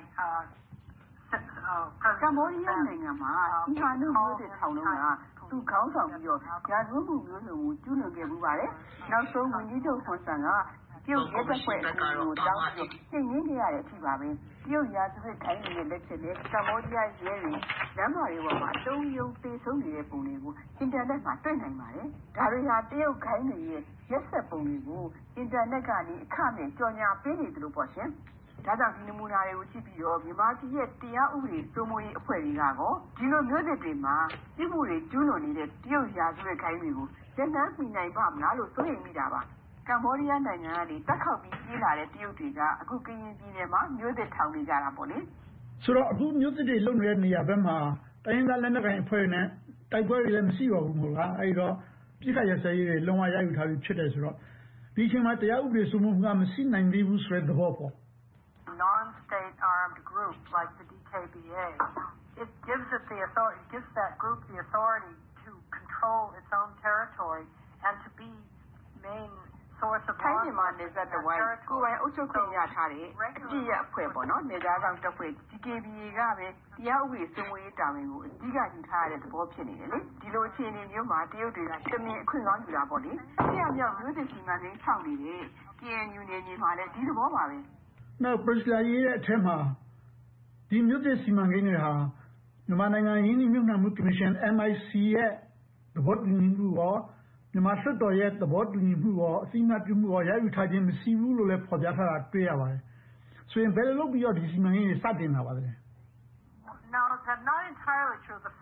Cambodia နိုင်ငံမှာဒီဟာမျိုးမျိုးတွေထောင်လုံးကသူခေါင်းဆောင်ပြီးတော့ရာဇဝတ်မှုမျိုးစုံကိုကျူးလွန်ခဲ့မှုပါတယ်။နောက်ဆုံးဝန်ကြီးချုပ်ဟွန်ဆန်ကပြုတ်ရဲတဲ့ဖွဲ့အစည်းကိုတောင်းပြီးပြင်ရင်းခဲ့ရတဲ့အထိပါပဲ။ပြုတ်ရာဇဝတ်ခိုင်းနေတဲ့လက်ချက်နဲ့ကမ္ဘောဒီးယားရဲတွေလမ်းမတွေပေါ်မှာတုံးယုံသေးဆုံးနေတဲ့ပုံတွေကိုအင်တာနက်မှာတွေ့နိုင်ပါတယ်။ဒါတွေဟာတရုတ်ခိုင်းတွေရဲ့ရက်ဆက်ပုံတွေကိုအင်တာနက်ကနေအခမဲ့ကြော်ညာပေးနေတယ်လို့ပေါ့ရှင်။ဒါကြောင့်ဒီနမူနာတွေကိုကြည့်ပြီးတော့မြန်မာပြည်ရဲ့တရားဥပဒေစိုးမိုးရေးအဖွဲ့တွေကကောဒီလိုမျိုးတွေမှာပြည်မှုတွေကျူးလွန်နေတဲ့တရုတ်ရာဇဝတ်ခိုင်းတွေကိုလက်နက်မိနိုင်ပါမလားလို့စိုးရိမ်မိတာပါကမ္ဘောဒီးယားနိုင်ငံကနေတက်ခေါက်ပြီးပြေးလာတဲ့တရုတ်တွေကအခုကရင်ပြည်နယ်မှာမျိုးသစ်ထောင်နေကြတာပေါ့လေဆိုတော့အခုမျိုးသစ်တွေလုံနေတဲ့နေရာဘက်မှာတိုင်းသားလက်နက်ကိုင်အဖွဲ့နဲ့တိုက်ပွဲတွေလည်းမရှိပါဘူးမို့လားအဲဒီတော့ပြည်ခရစရေးတွေလုံဝရယူထားပြီးဖြစ်တယ်ဆိုတော့ဒီအချိန်မှာတရားဥပဒေစိုးမိုးမှုကမရှိနိုင်သေးဘူးဆိုတဲ့သဘောပေါ့ non-state armed group like the DKBA, it gives that group the authority to control its own territory and to be main source of law enforcement in that territory. ကိုယ်ပိုင်အုပ်ချုပ်ခွင့်ရထားတဲ့အကြည့်ရအဖွဲ့ပေါ့နော်နေသားဆောင်တပ်ဖွဲ့ DKBA ကပဲတရားဥပဒေစိုးမိုးရေးတာဝန်ကိုအကြီးကယူထားရတဲ့သဘောဖြစ်နေတယ်လေဒီလိုအခြေအနေမျိုးမှာတရုတ်တွေကတမင်အခွင့်ကောင်းယူတာပေါ့လေတရားမြောက်မျိုးသစ်စီမံကိန်းဆောက်နေတဲ့ KNU နယ်မြေမှာလည်းဒီသဘောပါပဲနောက်ပရိသတ်ရေးတဲ့အထက်မှာဒီမြို့သစ်စီမံကိန်းတွေဟာမြန်မာနိုင်ငံရင်းနှီးမြှုပ်နှံမှုကော်မရှင် MIC ရဲ့သဘောတူညီမှုရောမြန်မာစစ်တော်ရဲ့သဘောတူညီမှုရောအသိအမှတ်ပြုမှုရောရယူထားခြင်းမရှိဘူးလို့လည်းဖော်ပြထားတာတွေ့ရပါတယ်။ဆိုရင်ဘယ်လိုလုပ်ပြီးတော့ဒီစီမံကိန်းတွေစတင်လာပါလဲ။ No, that's not entirely true. The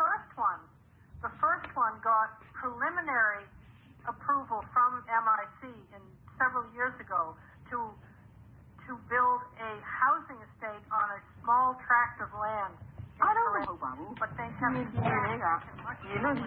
first one got preliminary approval from MIC several years ago to build a housing estate on a small tract of land. I don't know about it, but they have been doing that. You know,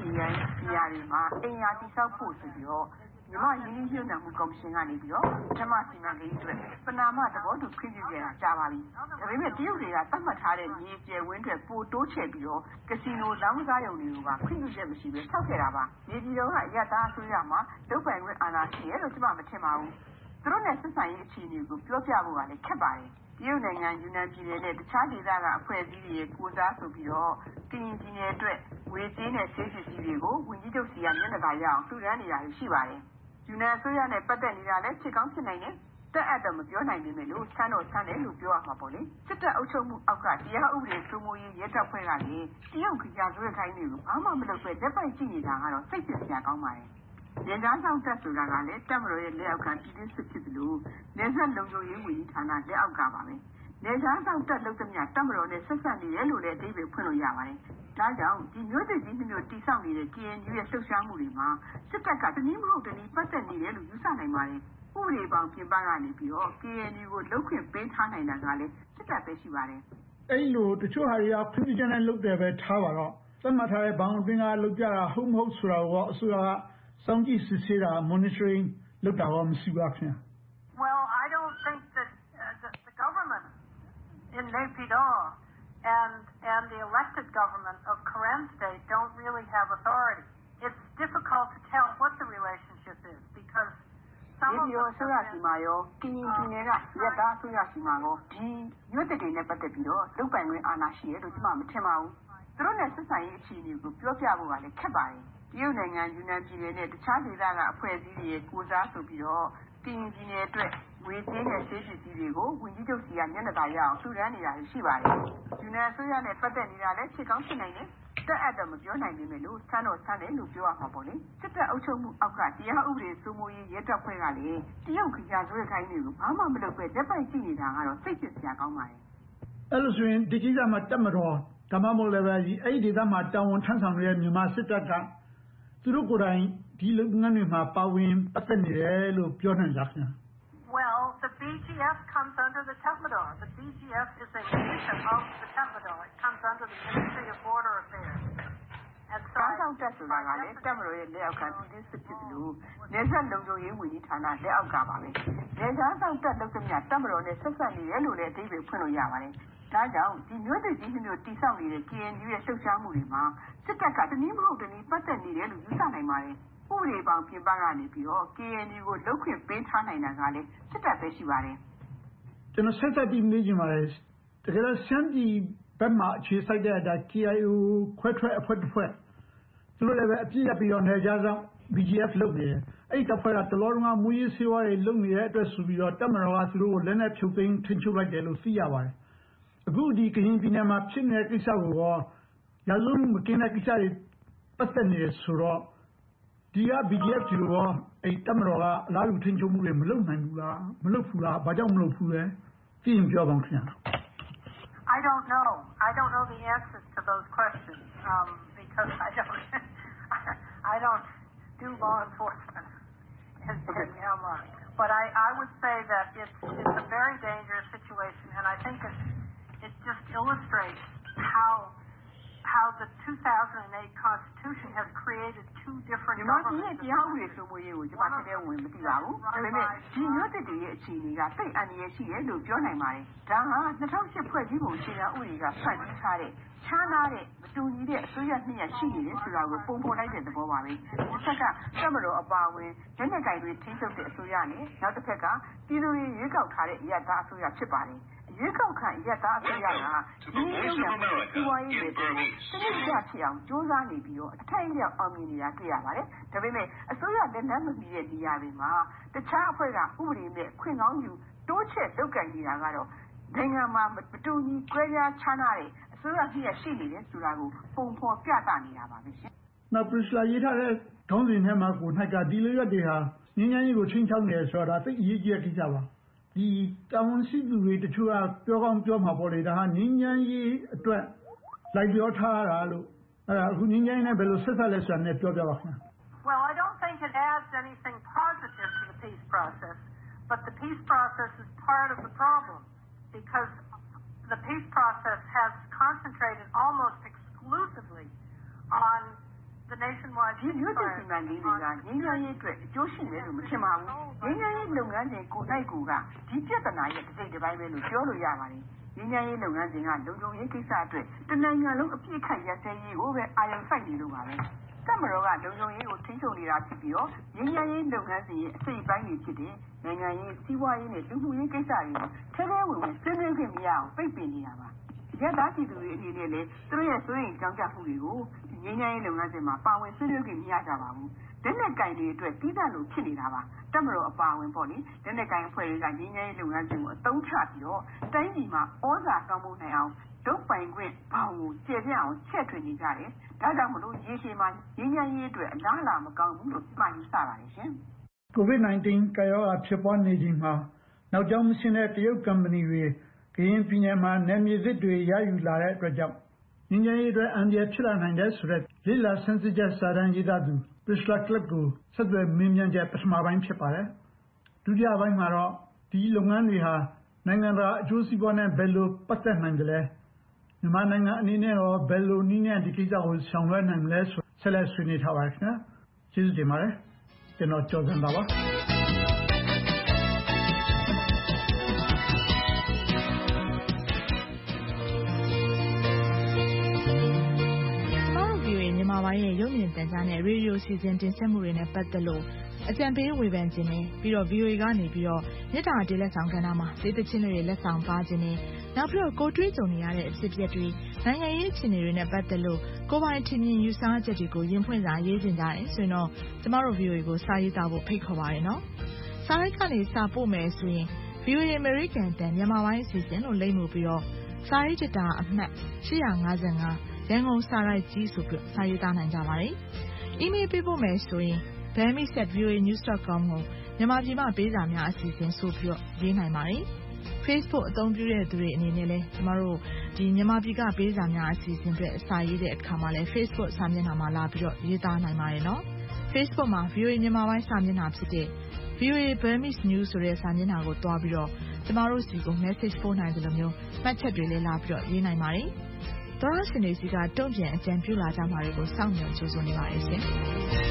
မြန်မာရင်းနှီးမြှုပ်နှံမှုကော်မရှင်ကနေပြီးတော့ပထမစီမံကိန်းအတွက်ပနာမသဘောတူခွင့်ပြုခဲ့တာကြာပါပြီ။ဒါပေမဲ့တရုတ်တွေကသတ်မှတ်ထားတဲ့မြေကျယ်ဝန်းတွေပိုတိုးချဲ့ပြီးတော့ကစီနိုလောင်းစားရုံတွေကခွင့်ပြုချက်မရှိဘဲဆောက်ခဲ့တာပါ။မြေကြီးတော်ကအရသာအစိုးရမှာဒုက္ခဝင်အာဏာရှိရဲလို့ကျွန်မမထင်ပါဘူး။သူတို့နဲ့ဆက်ဆံရေးအခြေအနေကိုပြောပြဖို့ကလည်းခက်ပါတယ်။တရုတ်နိုင်ငံယူနန်ပြည်နယ်နဲ့တခြားဒေသကအဖွဲ့အစည်းတွေရဲ့ကိုစားဆိုပြီးတော့ကရင်ပြည်နယ်အတွက်ဝေကြေးနဲ့ဆေးပစ္စည်းတွေကိုဝန်ကြီးချုပ်စီကမျက်နှာသာရအောင်လှူဒါန်းနေတာရှိပါတယ်။ယူနန်အစိုးရနဲ့ပတ်သက်နေတာလည်းဖြစ်ကောင်းဖြစ်နိုင်တယ်။တက်အပ်တော့မပြောနိုင်ပေမဲ့လို့ဆန်းတော့ဆန်းတယ်လို့ပြောရမှာပေါ့လေ။စစ်တပ်အုပ်ချုပ်မှုအောက်ကတရားဥပဒေစိုးမိုးရေးရဲတပ်ဖွဲ့ကလည်းတရုတ်ကကြာဆွဲခိုင်းတွေကိုဘာမှမလုပ်ပဲလက်ပိုက်ကြည့်နေတာကတော့စိတ်ပြစရာကောင်းပါတယ်။ရန်သားဆောင်တက်ဆိုတာကလည်းတပ်မတော်ရဲ့လက်အောက်ကပြည်သူစစ်ဖြစ်သလိုနေဆက်လုံခြုံရေးဝန်ကြီးဌာနလက်အောက်ကပါပဲ။နေသားဆောင်တက်လို့တည်းတပ်မတော်နဲ့ဆက်ဆက်နေရလို့လည်းအသေးပဲဖွင့်လို့ရပါတယ်။ဒါကြောင့်ဒီမျိုးသစ်ကြီးမျိုးတိဆောက်နေတဲ့ KNU ရဲ့လှုပ်ရှားမှုတွေမှာစစ်တပ်ကတနည်းမဟုတ်တနည်းပတ်သက်နေတယ်လို့ယူဆနိုင်ပါတယ်။ဥပဒေပေါင်းပြင်ပကနေပြီးတော့ KNU ကိုလှုပ်ခွင့်ပေးထားနိုင်တာကလည်းစစ်တပ်ပဲရှိပါတယ်။အဲ့လိုတချို့ဟာတွေကပြည်သူ့ကျန်းတဲ့လုပ်တယ်ပဲထားပါတော့သတ်မှတ်ထားတဲ့ဘောင်အတွင်းကလုပ်ကြတာဟုတ်မဟုတ်ဆိုတာကိုအစိုးရကစောင့်ကြည့်စစ်ဆေးတာ monitoring လုပ်တာရောမရှိပါခင်ဗျာ Well, I don't think that the government in Naypyidaw and the elected government of Karen State don't really have authority. It's difficult to tell what the relationship is because some of theဆိုရစီမာရောကင်းရင်ပြည်နယ်ကရက်သားဆိုရစီမာရောဒီရွတ်တဲ့နဲ့ပတ်သက်ပြီးတော့လုပ်ပိုင်ခွင့်အာဏာရှိရလို့ကျွန်မမထင်ပါဘူးသူတို့နဲ့ဆက်ဆံရေးအခြေအနေကိုပြောပြဖို့ကလည်းခက်ပါတယ်တရုတ်နိုင်ငံယူနန်ပြည်နယ်နဲ့တခြားဒေသကအဖွဲ့အစည်းတွေရဲ့ကိုစားဆိုပြီးတော့ကရင်ပြည်နယ်အတွက်ငွေကြေးနဲ့ဆေးပစ္စည်းတွေကိုဝန်ကြီးချုပ်စီကမျက်နှာသာရအောင်လှူဒါန်းနေတာရှိပါတယ်။ယူနန်အစိုးရနဲ့ပတ်သက်နေတာလည်းဖြစ်ကောင်းဖြစ်နိုင်တယ်။တက်အပ်တော့မပြောနိုင်ပေမဲ့လို့ဆန်းတော့ဆန်းတယ်လို့ပြောရမှာပေါ့လေ။စစ်တပ်အုပ်ချုပ်မှုအောက်ကတရားဥပဒေစိုးမိုးရေးရဲတပ်ဖွဲ့ကလည်းတရုတ်ခရိုင်ခိုင်းတွေကိုဘာမှမလုပ်ပဲလက်ပိုက်ကြည့်နေတာကတော့စိတ်ပစ်စရာကောင်းပါတယ်။အဲ့လိုဆိုရင်ဒီကိစ္စမှာတက်မတော်ဒါမှမဟုတ်လည်းပဲအဲ့ဒီဒေသမှာတာဝန်ထမ်းဆောင်နေတဲ့မြန်မာစစ်တပ်ကသူတို့ကိုယ်တိုင်ဒီလုပ်ငန်းတွေမှာပါဝင်ပတ်သက်နေတယ်လို့ပြောနိုင်လားခင်ဗျာ Well, the BGF comes under the Tepmador. The BGF is a division of the Tepmador. It comes under the Ministry of Border Affairs. And so တောင်တက်ဆိုတာကလည်းတက်မတော်ရဲ့လက်အောက်ကပြည်သူစစ်ဖြစ်လို့နေဆက်လုံခြုံရေးဝန်ကြီးဌာနလက်အောက်ကပါပဲ။ဒေသဆောင်တက်လုပ်တဲ့မြတ်တက်မတော်နဲ့ဆက်ဆက်နေတယ်လို့လည်းအသေးပဲဖွင့်လို့ရပါတယ်။ဒါကြောင့်ဒီမျိုးတွေကြီးမျိုးတိဆောက်နေတဲ့ KNU ရဲ့လှုပ်ရှားမှုတွေမှာစစ်တပ်ကတနည်းမဟုတ်တနည်းပတ်သက်နေတယ်လို့ယူဆနိုင်ပါတယ်။ဥပဒေပေါင်းပြင်ပကနေပြီးတော့ KNU ကိုလုတ်ခွင့်ပေးထားနိုင်တာကလည်းစစ်တပ်ပဲရှိပါတယ်။ကျွန်တော်ဆက်ဆက်ပြီးမေးချင်ပါတယ်။တကယ်လို့ရှမ်းပြည်ဘက်မှာအခြေစိုက်တဲ့အတိုင်း KIO ခွဲထွက်အဖွဲ့တစ်ဖွဲ့သူတို့လည်းပဲအပြည့်ရပြီးတော့နေကြဆောင် BGF လုပ်နေတယ်။အဲ့ဒီတပ်ဖွဲ့ကတလောကမူရေးစေဝါတွေလုပ်နေတဲ့အတွက်ဆိုပြီးတော့တပ်မတော်ကသူတို့ကိုလက်နက်ဖြုတ်သိမ်းထိန်းချုပ်လိုက်တယ်လို့သိရပါတယ်။အခုဒီကရင်ပြည်နယ်မှာဖြစ်နေတဲ့ကိစ္စကိုရောရလုံးမကင်းတဲ့ကိစ္စတွေပတ်သက်နေတယ်ဆိုတော့ဒီက BGF တွေရောအဲ့တပ်မတော်ကအလားတူထိန်းချုပ်မှုတွေမလုပ်နိုင်ဘူးလားမလုပ်ဘူးလားဘာကြောင့်မလုပ်ဘူးလဲသိရင်ပြောပါဦးခင်ဗျာ I don't know the answers to those questions because I don't do law enforcement in Myanmar. But I would say that it's a very dangerous situation, and I think it just illustrates how the 2008 Constitution has created two different governments. တရားဥပဒေစိုးမိုးရေးကိုကျွန်မတကယ်ဝင်မသိပါဘူး။ဒါပေမဲ့ဒီမျိုးတစ်တည်းရဲ့အခြေအနေကတိတ်အန္တရာယ်ရှိတယ်လို့ပြောနိုင်ပါတယ်။ဒါက2008ဖွဲ့စည်းပုံအခြေခံဥပဒေကဖတ်ပြီးထားတဲ့ခြားနာတဲ့မတူညီတဲ့အစိုးရနှစ်ရပ်ရှိနေတယ်ဆိုတာကိုပုံဖော်လိုက်တဲ့သဘောပါပဲ။တစ်ခါကတပ်မတော်အပါအဝင်လက်နက်ကိုင်တွေထိန်းချုပ်တဲ့အစိုးရနဲ့နောက်တစ်ခါကပြည်သူတွေရွေးကောက်ထားတဲ့အရပ်သားအစိုးရဖြစ်ပါတယ်။ရွေးကောက်ခံရပ်သားအစိုးရကဒီလိုမျိုးစီးပွားရေးတွေစနစ်ကျဖြစ်အောင်ကြိုးစားနေပြီးတော့အထိုက်အလျောက်အောင်မြင်နေတာတွေ့ရပါတယ်။ဒါပေမဲ့အစိုးရလက်နက်မမီတဲ့နေရာတွေမှာတခြားအဖွဲ့ကဥပဒေနဲ့ခွင့်ကောင်းယူတိုးချက်လုပ်ကင်နေတာကတော့နိုင်ငံမှာမတူညီကွဲပြားခြားနာတဲ့အစိုးရကြီးရရှိနေတယ်ဆိုတာကိုပုံဖော်ပြသနေတာပါပဲရှင်။နောက်ပရိစလာရေးထားတဲ့ခေါင်းစဉ်ထဲမှာကို၌ကဒီလိုရက်တွေဟာငြင်းငြင်းကြီးကိုချင်းချောင်းနေဆိုတာသိအရေးကြီးတဲ့ကိစ္စပါ။ဒီတာဝန်ရှိသူတွေတချို့ကပြောကောင်းပြောမှာပေါ့လေဒါဟာငြင်းငြင်းကြီးအတွက်လိုက်ပြောထားတာလို့အဲ့ဒါအခုငြင်းငြင်းနဲ့ဘယ်လိုဆက်ဆက်လဲဆိုတာနဲ့ပြောပြပါခင်ဗျာ Well, I don't think it adds anything positive to the peace process, but the peace process is part of the problem because the peace process has concentrated almost exclusively on the nationwide peace process. ဒီမျိုးတွေစီမံကိန်းတွေကငြိမ်းချမ်းရေးအတွက်အကျိုးရှိတယ်လို့မထင်ပါဘူး။ငြိမ်းချမ်းရေးလုပ်ငန်းစဉ်ကိုယ်တိုင်ကဒီပြဿနာရဲ့တစ်စိတ်တစ်ပိုင်းပဲလို့ပြောလို့ရပါတယ်။ငြိမ်းချမ်းရေးလုပ်ငန်းစဉ်ကလုံခြုံရေးကိစ္စအတွက်တနိုင်ငံလုံးအပြည့်ခတ်ရစဲရေးကိုပဲအာရုံစိုက်နေလို့ပါပဲ။တပ်မတော်ကလုံခြုံရေးကိုထိန်းချုပ်နေတာဖြစ်ပြီးတော့ငြိမ်းချမ်းရေးလုပ်ငန်းစဉ်ရဲ့အစိတ်ပိုင်းတွေဖြစ်တဲ့နိုင်ငံရေးစီးပွားရေးနဲ့လူမှုရေးကိစ္စတွေကိုထဲထဲဝင်ဝင်ဆွေးနွေးခွင့်မရအောင်ပိတ်ပင်နေတာပါ။ရသပြည်သူတွေအနေနဲ့လည်းသူတို့ရဲ့စိုးရိမ်ကြောင့်ကြမှုတွေကိုငြိမ်းချမ်းရေးလုပ်ငန်းစဉ်မှာပါဝင်ဆွေးနွေးခွင့်မရကြပါဘူး။လက်နက်ကင်တွေအတွက်တီးသန့်လို့ဖြစ်နေတာပါ။တပ်မတော်အပါအဝင်ပေါ့လေလက်နက်ကင်အဖွဲ့တွေကငြိမ်းချမ်းရေးလုပ်ငန်းစဉ်ကိုအသုံးချပြီးတော့တိုင်းပြည်မှာဩဇာကောင်းမှုနိုင်အောင်ဒုပိုင်ခွင့်ဘောင်ကိုကျေပြန့်အောင်ချက်ထွင်နေကြတယ်။ဒါကြောင့်မလို့ရေရှည်မှာငြိမ်းချမ်းရေးအတွက်အလားအလာမကောင်းဘူးလို့မှတ်ယူဆပါတယ်ရှင်။ COVID-19 ကာရောဂါဖြစ်ပွားနေချိန်မှာနောက်ကျောင်းမရှင်းတဲ့တရုတ်ကုမ္ပဏီတွေကရင်ပြည်နယ်မှာနယ်မြေသစ်တွေရယူလာတဲ့အတွက်ကြောင့်ငြိမ်းချမ်းရေးအတွက်အန္တရာယ်ဖြစ်လာနိုင်တဲ့ဆိုတဲ့လေ့လာဆန်းစစ်ချက်စာတမ်းရေးသားသူ Priscilla Clapp ကိုဆက်သွယ်မေးမြန်းချက်ပထမပိုင်းဖြစ်ပါတယ်။ဒုတိယပိုင်းမှာတော့ဒီလုပ်ငန်းတွေဟာနိုင်ငံတကာအကျိုးစီးပွားနဲ့ဘယ်လိုပတ်သက်နိုင်ကြလဲ။မြန်မာနိုင်ငံအနေနဲ့ရောဘယ်လိုနည်းနဲ့ဒီကိစ္စကိုဆောင်ရွက်နိုင်မလဲဆိုဆက်လက်ဆွေးနွေးထားပါခင်ဗျာ။ကျေးဇူးတင်ပါတယ်။ကျွန်တော်ကျော်စံပါပါ။မြန်မာပိုင်းရဲ့ရုပ်မြင်သံကြားနဲ့ရေဒီယိုစီစဉ်တင်ဆက်မှုတွေနဲ့ပတ်သက်လို့အကြံပေးဝေဖန်ခြင်းနဲ့ပြီးတော့ VOA ကနေပြီးတော့မြစ်တာတေးလက်ဆောင်ကဏ္ဍမှာဒေသချင်းတွေလက်ဆောင်ပါခြင်းနဲ့နောက်ပြီးတော့ကိုတွေးကြုံနေရတဲ့အဖြစ်အပျက်တွေနိုင်ငံရေးအခြေအနေတွေနဲ့ပတ်သက်လို့ကိုယ်ပိုင်ထင်မြင်ယူဆချက်တွေကိုရင်ဖွင့်စာရေးခြင်းကြတယ်ဆိုရင်တော့ကျမတို့ VOA ကိုစာရေးသားဖို့ဖိတ်ခေါ်ပါတယ်နော်စာရိုက်ကနေစာပို့မယ်ဆိုရင် VOA American တန်မြန်မာပိုင်းအစီအစဉ်လို့လိမ့်မှုပြီးတော့စာရေးကြတာအမှတ်855ရန်ကုန်စာရိုက်ကြီးဆိုပြီးစာရေးသားနိုင်ကြပါတယ်။ email ပေးဖို့မယ်ဆိုရင်burmese@voanews.com ကိုမြန်မာပြည်မှာပေးစာများအစီအစဉ်ဆိုပြီးတော့ရေးနိုင်ပါတယ်။ Facebook အသုံးပြုတဲ့သူတွေအနေနဲ့လည်းကျမတို့ဒီမြန်မာပြည်ကပေးစာများအစီအစဉ်တွေစာရေးတဲ့အခါမှာလည်း Facebook စာမျက်နှာမှာလာပြီးတော့ရေးသားနိုင်ပါတယ်နော်။ Facebook မှာ VOA မြန်မာပိုင်းစာမျက်နှာဖြစ်တဲ့ VOA Burmese News ဆိုတဲ့စာမျက်နှာကိုတွားပြီးတော့ကျမတို့စီကို message ပို့နိုင်တယ်လို့မျိုးမှတ်ချက်တွေလည်းလာပြီးတော့ရေးနိုင်ပါတယ်။သောရရှင်တွေစီကတုံ့ပြန်အကြံပြုလာကြမှာတွေကိုစောင့်မျှော်ကြိုးစားနေပါတယ်ရှင်။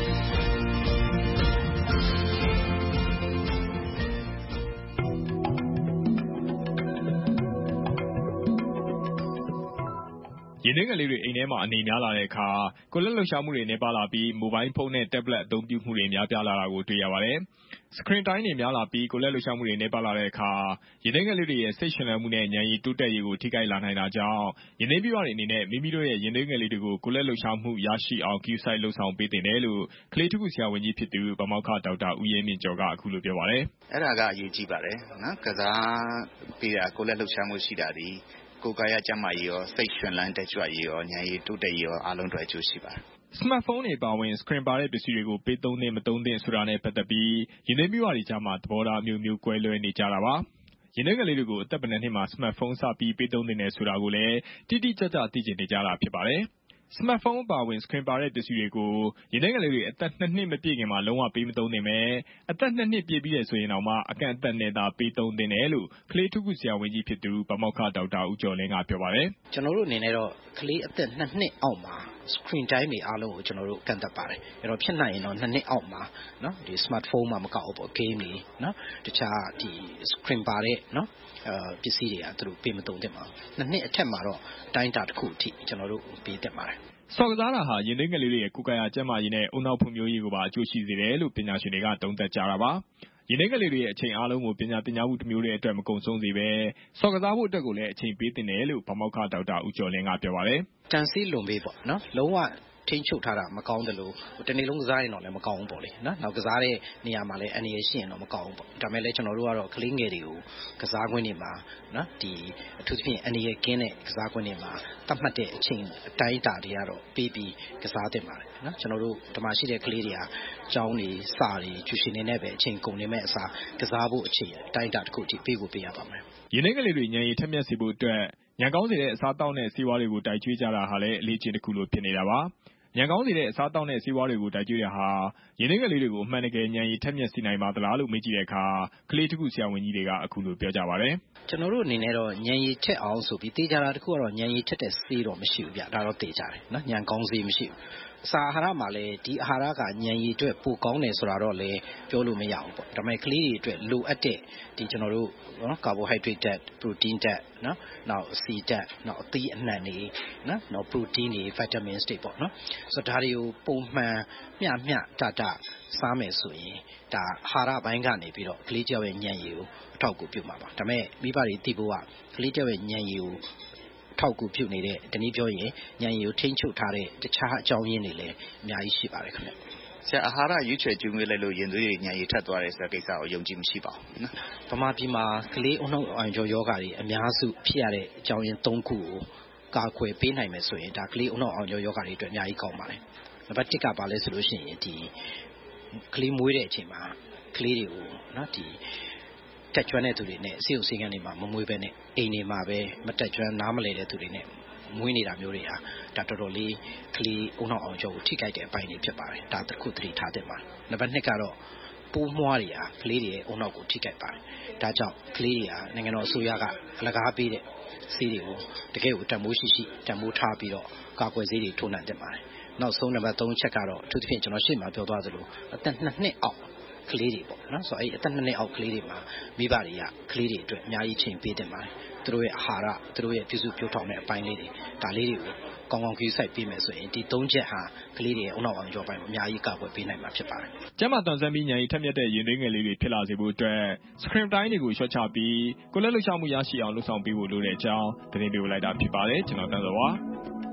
ရင်းနှီးငယ်လေးတွေအိမ်ထဲမှာအနေများလာတဲ့အခါကိုယ်လက်လှုပ်ရှားမှုတွေနဲ့ပါလာပြီးမိုဘိုင်းဖုန်းနဲ့ tablet အသုံးပြုမှုတွေများပြားလာတာကိုတွေ့ရပါတယ်။ Screen time တွေများလာပြီးကိုယ်လက်လှုပ်ရှားမှုတွေနဲ့ပါလာတဲ့အခါရင်းနှီးငယ်လေးတွေရဲ့စိတ်ရှင်လန်းမှုနဲ့ဉာဏ်ရည်တိုးတက်ရေးကိုထိခိုက်လာနိုင်တာကြောင့်ရင်းနှီးပြပတွေအနေနဲ့မိမိတို့ရဲ့ရင်းနှီးငယ်လေးတွေကိုကိုယ်လက်လှုပ်ရှားမှုရရှိအောင် cue site လှုပ်ဆောင်ပေးတင်တယ်လို့ကလေးထုခုဆရာဝန်ကြီးဖြစ်သူဗမောက္ခဒေါက်တာဦးရဲမြင့်ကျော်ကအခုလိုပြောပါတယ်။အဲ့ဒါကအရေးကြီးပါတယ်နော်ကစားပေးတာကိုယ်လက်လှုပ်ရှားမှုရှိတာဒီကိုယ်ကာယကျန်းမာရေးရောစိတ်ရှင်လန်းတက်ကြွရေးရောဉာဏ်ရည်တိုးတက်ရေးရောအားလုံးအတွက်အကျိုးရှိပါတယ်။ Smartphone တွေပါဝင် screen ပါတဲ့ပစ္စည်းတွေကိုပေးသုံးသင့်မသုံးသင့်ဆိုတာနဲ့ပတ်သက်ပြီးရင်းနှီးပြပတွေကြားမှာသဘောထားအမျိုးမျိုးကွဲလွဲနေကြတာပါ။ရင်းနှီးငယ်လေးတွေကိုအသက်ဘယ်နှစ်မှာ Smartphone စပြီးပေးသုံးသင့်တယ်ဆိုတာကိုလည်းတိတိကျကျသိချင်နေကြတာဖြစ်ပါတယ်။ Smartphone ပါဝင် screen ပါတဲ့ပစ္စည်းတွေကိုရင်းနှီးငယ်လေးတွေအသက်2နှစ်မပြည့်ခင်မှာလုံးဝပေးမသုံးသင့်ပဲအသက်2နှစ်ပြည့်ပြီးတဲ့ဆိုရင်တော့မှအကန့်အသတ်နဲ့သာပေးသုံးသင့်တယ်လို့ကလေးထုခုဆရာဝန်ကြီးဖြစ်သူဗမောက္ခဒေါက်တာဦးကျော်လင်းကပြောပါတယ်။ကျွန်တော်တို့အနေနဲ့တော့ကလေးအသက်2နှစ်အောက်မှာ screen time တွေအားလုံးကိုကျွန်တော်တို့ကန့်သတ်ပါတယ်။အဲ့တော့ဖြစ်နိုင်ရင်တော့2နှစ်အောက်မှာနော်ဒီ smartphone မှာမကောက်ဘူးပေါ့ game တွေနော်တခြားဒီ screen ပါတဲ့နော်ပစ္စည်းတွေကသူတို့ပေးမသုံးသင့်ပါဘူး။2နှစ်အထက်မှာတော့တိုင်းတာတစ်ခုအထိကျွန်တော်တို့ပေးသင့်ပါတယ်။ဆော်ကစားတာဟာရင်းနှီးငယ်လေးတွေရဲ့ကိုယ်ကာယကျန်းမာရေးနဲ့အုံနောက်ဖွံ့ဖြိုးရေးကိုပါအကျိုးရှိစေတယ်လို့ပညာရှင်တွေကသုံးသပ်ကြတာပါ။ရင်းနှီးငယ်လေးတွေရဲ့အချိန်အားလုံးကိုပညာမှုတစ်မျိုးတည်းအတွက်မကုန်ဆုံးစေပဲဆော်ကစားဖို့အတွက်ကိုလည်းအချိန်ပေးသင့်တယ်လို့ဗမောက္ခဒေါက်တာဦးကျော်လင်းကပြောပါတယ်။တန်စီးလွန်ပေးပေါ့နော်လုံးဝထိန်းချုပ်ထားတာမကောင်းတယ်လို့တနေ့လုံးကစားရင်တော့လည်းမကောင်းဘူးပေါ့လေနော်နောက်ကစားတဲ့နေရာမှာလည်းအနေရရှိရင်တော့မကောင်းဘူးပေါ့ဒါပေမဲ့လည်းကျွန်တော်တို့ကတော့ကလေးငယ်တွေကိုကစားကွင်းတွေမှာနော်ဒီအထူးသဖြင့်အနေရကင်းတဲ့ကစားကွင်းတွေမှာတတ်မှတ်တဲ့အချိန်အတိုင်းအတာတွေကတော့ပေးပြီးကစားသင့်ပါတယ်နော်ကျွန်တော်တို့ဒီမှာရှိတဲ့ကလေးတွေကကျောင်းတွေစာတွေကျူရှင်နေနဲ့ပဲအချိန်ကုန်နေမဲ့အစားကစားဖို့အချိန်အတိုင်းအတာတစ်ခုအထိပေးဖို့ပေးရပါမယ်ရင်းနှီးငယ်လေးတွေဉာဏ်ရည်ထက်မြက်စေဖို့အတွက်ဉာဏ်ကောင်းစေတဲ့အစားအသောက်နဲ့ဆေးဝါးတွေကိုတိုက်ကျွေးကြတာဟာလည်းအလေးချိန်တစ်ခုလိုဖြစ်နေတာပါ။ဉာဏ်ကောင်းစေတဲ့အစားအသောက်နဲ့ဆေးဝါးတွေကိုတိုက်ကျွေးတာဟာရင်းနှီးငယ်လေးတွေကိုအမှန်တကယ်ဉာဏ်ရည်ထက်မြက်စေနိုင်ပါသလားလို့မေးကြည့်တဲ့အခါကလေးထုခုဆရာဝန်ကြီးတွေကအခုလိုပြောကြပါတယ်။ကျွန်တော်တို့အနေနဲ့တော့ဉာဏ်ရည်ထက်အောင်ဆိုပြီးတေးကြတာတခုကတော့ဉာဏ်ရည်ထက်တဲ့ဆေးတော့မရှိဘူးဗျဒါတော့တေးကြတယ်နော်ဉာဏ်ကောင်းစေးမရှိဘူးစာအာဟာရမှာလည်းဒီအာဟာရကဉာဏ်ရည်အတွက်ပိုကောင်းတယ်ဆိုတာတော့လည်းပြောလို့မရဘူးပေါ့ဒါပေမဲ့ကလေးတွေအတွက်လိုအပ်တဲ့ဒီကျွန်တော်တို့နော် carbohydrate ဓာတ် protein ဓာတ်နော်နောက်အဆီဓာတ်နောက်အသီးအနှံတွေနော်နောက် protein တွေ vitamins တွေပေါ့နော်ဆိုတော့ဒါတွေကိုပုံမှန်မျှတစားမယ်ဆိုရင်ဒါအာဟာရပိုင်းကနေပြီးတော့ကလေးကြောက်ရဲ့ဉာဏ်ရည်ကိုအထောက်အကူပြုမှာပါဒါပေမဲ့မိဘတွေသိဖို့ကကလေးကြောက်ရဲ့ဉာဏ်ရည်ကိုထောက်ကူပြုနေတဲ့တနည်းပြောရင်ဉာဏ်ရည်ကိုထိန်းချုပ်ထားတဲ့တခြားအကြောင်းရင်းတွေလည်းအများကြီးရှိပါတယ်ခင်ဗျဆရာအာဟာရရွေးချယ်ကျွေးမွေးလိုက်လို့ရင်သွေးတွေဉာဏ်ရည်ထက်သွားတယ်ဆိုတဲ့ကိစ္စကိုယုံကြည်မရှိပါဘူးနော်ဗမာပြည်မှာကလေးအုံနောက်အာရုံကြောယောဂတွေအများစုဖြစ်ရတဲ့အကြောင်းရင်း၃ခုကိုကာကွယ်ပေးနိုင်မယ်ဆိုရင်ဒါကလေးအုံနောက်အာရုံကြောယောဂတွေအတွက်အများကြီးကောင်းပါတယ်နံပါတ်1ကပါလဲဆိုလို့ရှိရင်ဒီကလေးမွေးတဲ့အချိန်မှာကလေးတွေကိုနော်ဒီတက်ကျွမ်းတဲ့သူတွေနဲ့ဆေးရုံဆေးခန်းတွေမှာမမွေးဘဲနဲ့အိမ်တွေမှာပဲမတက်ကျွမ်းနားမလည်တဲ့သူတွေနဲ့မွေးနေတာမျိုးတွေဟာဒါတော်တော်လေးကလေးအုံနောက်အောင်ကျော်ကိုထိခိုက်တဲ့အပိုင်းတွေဖြစ်ပါတယ်ဒါတစ်ခုသတိထားသင့်ပါတယ်နံပါတ်2ကတော့ပိုးမွှားတွေဟာကလေးတွေရဲ့အုံနောက်ကိုထိခိုက်ပါတယ်ဒါကြောင့်ကလေးတွေဟာနိုင်ငံတော်အစိုးရကအလကားပေးတဲ့ဆေးတွေကိုတကယ်ကိုတန်ဖိုးရှိတန်ဖိုးထားပြီးတော့ကာကွယ်ဆေးတွေထိုးနှံသင့်ပါတယ်နောက်ဆုံးနံပါတ်3ချက်ကတော့အထူးသဖြင့်ကျွန်တော်ရှေ့မှာပြောသွားသလိုအသက်2နှစ်အောက်ကလေးတွေပေါ့နော်ဆိုတော့အဲ့အသက်2နှစ်အောက်ကလေးတွေမှာမိဘတွေကကလေးတွေအတွက်အများကြီးချိန်ပေးသင့်ပါတယ်သူတို့ရဲ့အာဟာရသူတို့ရဲ့ပြုစုပြောင်းထောင်တဲ့အပိုင်းလေးတွေဒါလေးတွေကိုကောင်းကောင်းခရီးစိုက်ပေးမယ်ဆိုရင်ဒီ3ချက်ဟာကလေးတွေဦးနှောက်အောင်ကြောပိုင်းမှာအများကြီးကာကွယ်ပေးနိုင်မှာဖြစ်ပါတယ်။ကျန်းမာသန်စွမ်းပြီးဉာဏ်ရည်ထက်မြက်တဲ့ရင်သွေးငယ်လေးတွေဖြစ်လာစေဖို့အတွက် screen time တွေကိုလျှော့ချပြီးကိုယ်လက်လှုပ်ရှားမှုရရှိအောင်လုပ်ဆောင်ပေးဖို့လိုတဲ့အကြောင်းသတင်းပေးလိုက်တာဖြစ်ပါတယ်ကျွန်တော်တန်းစောပါ။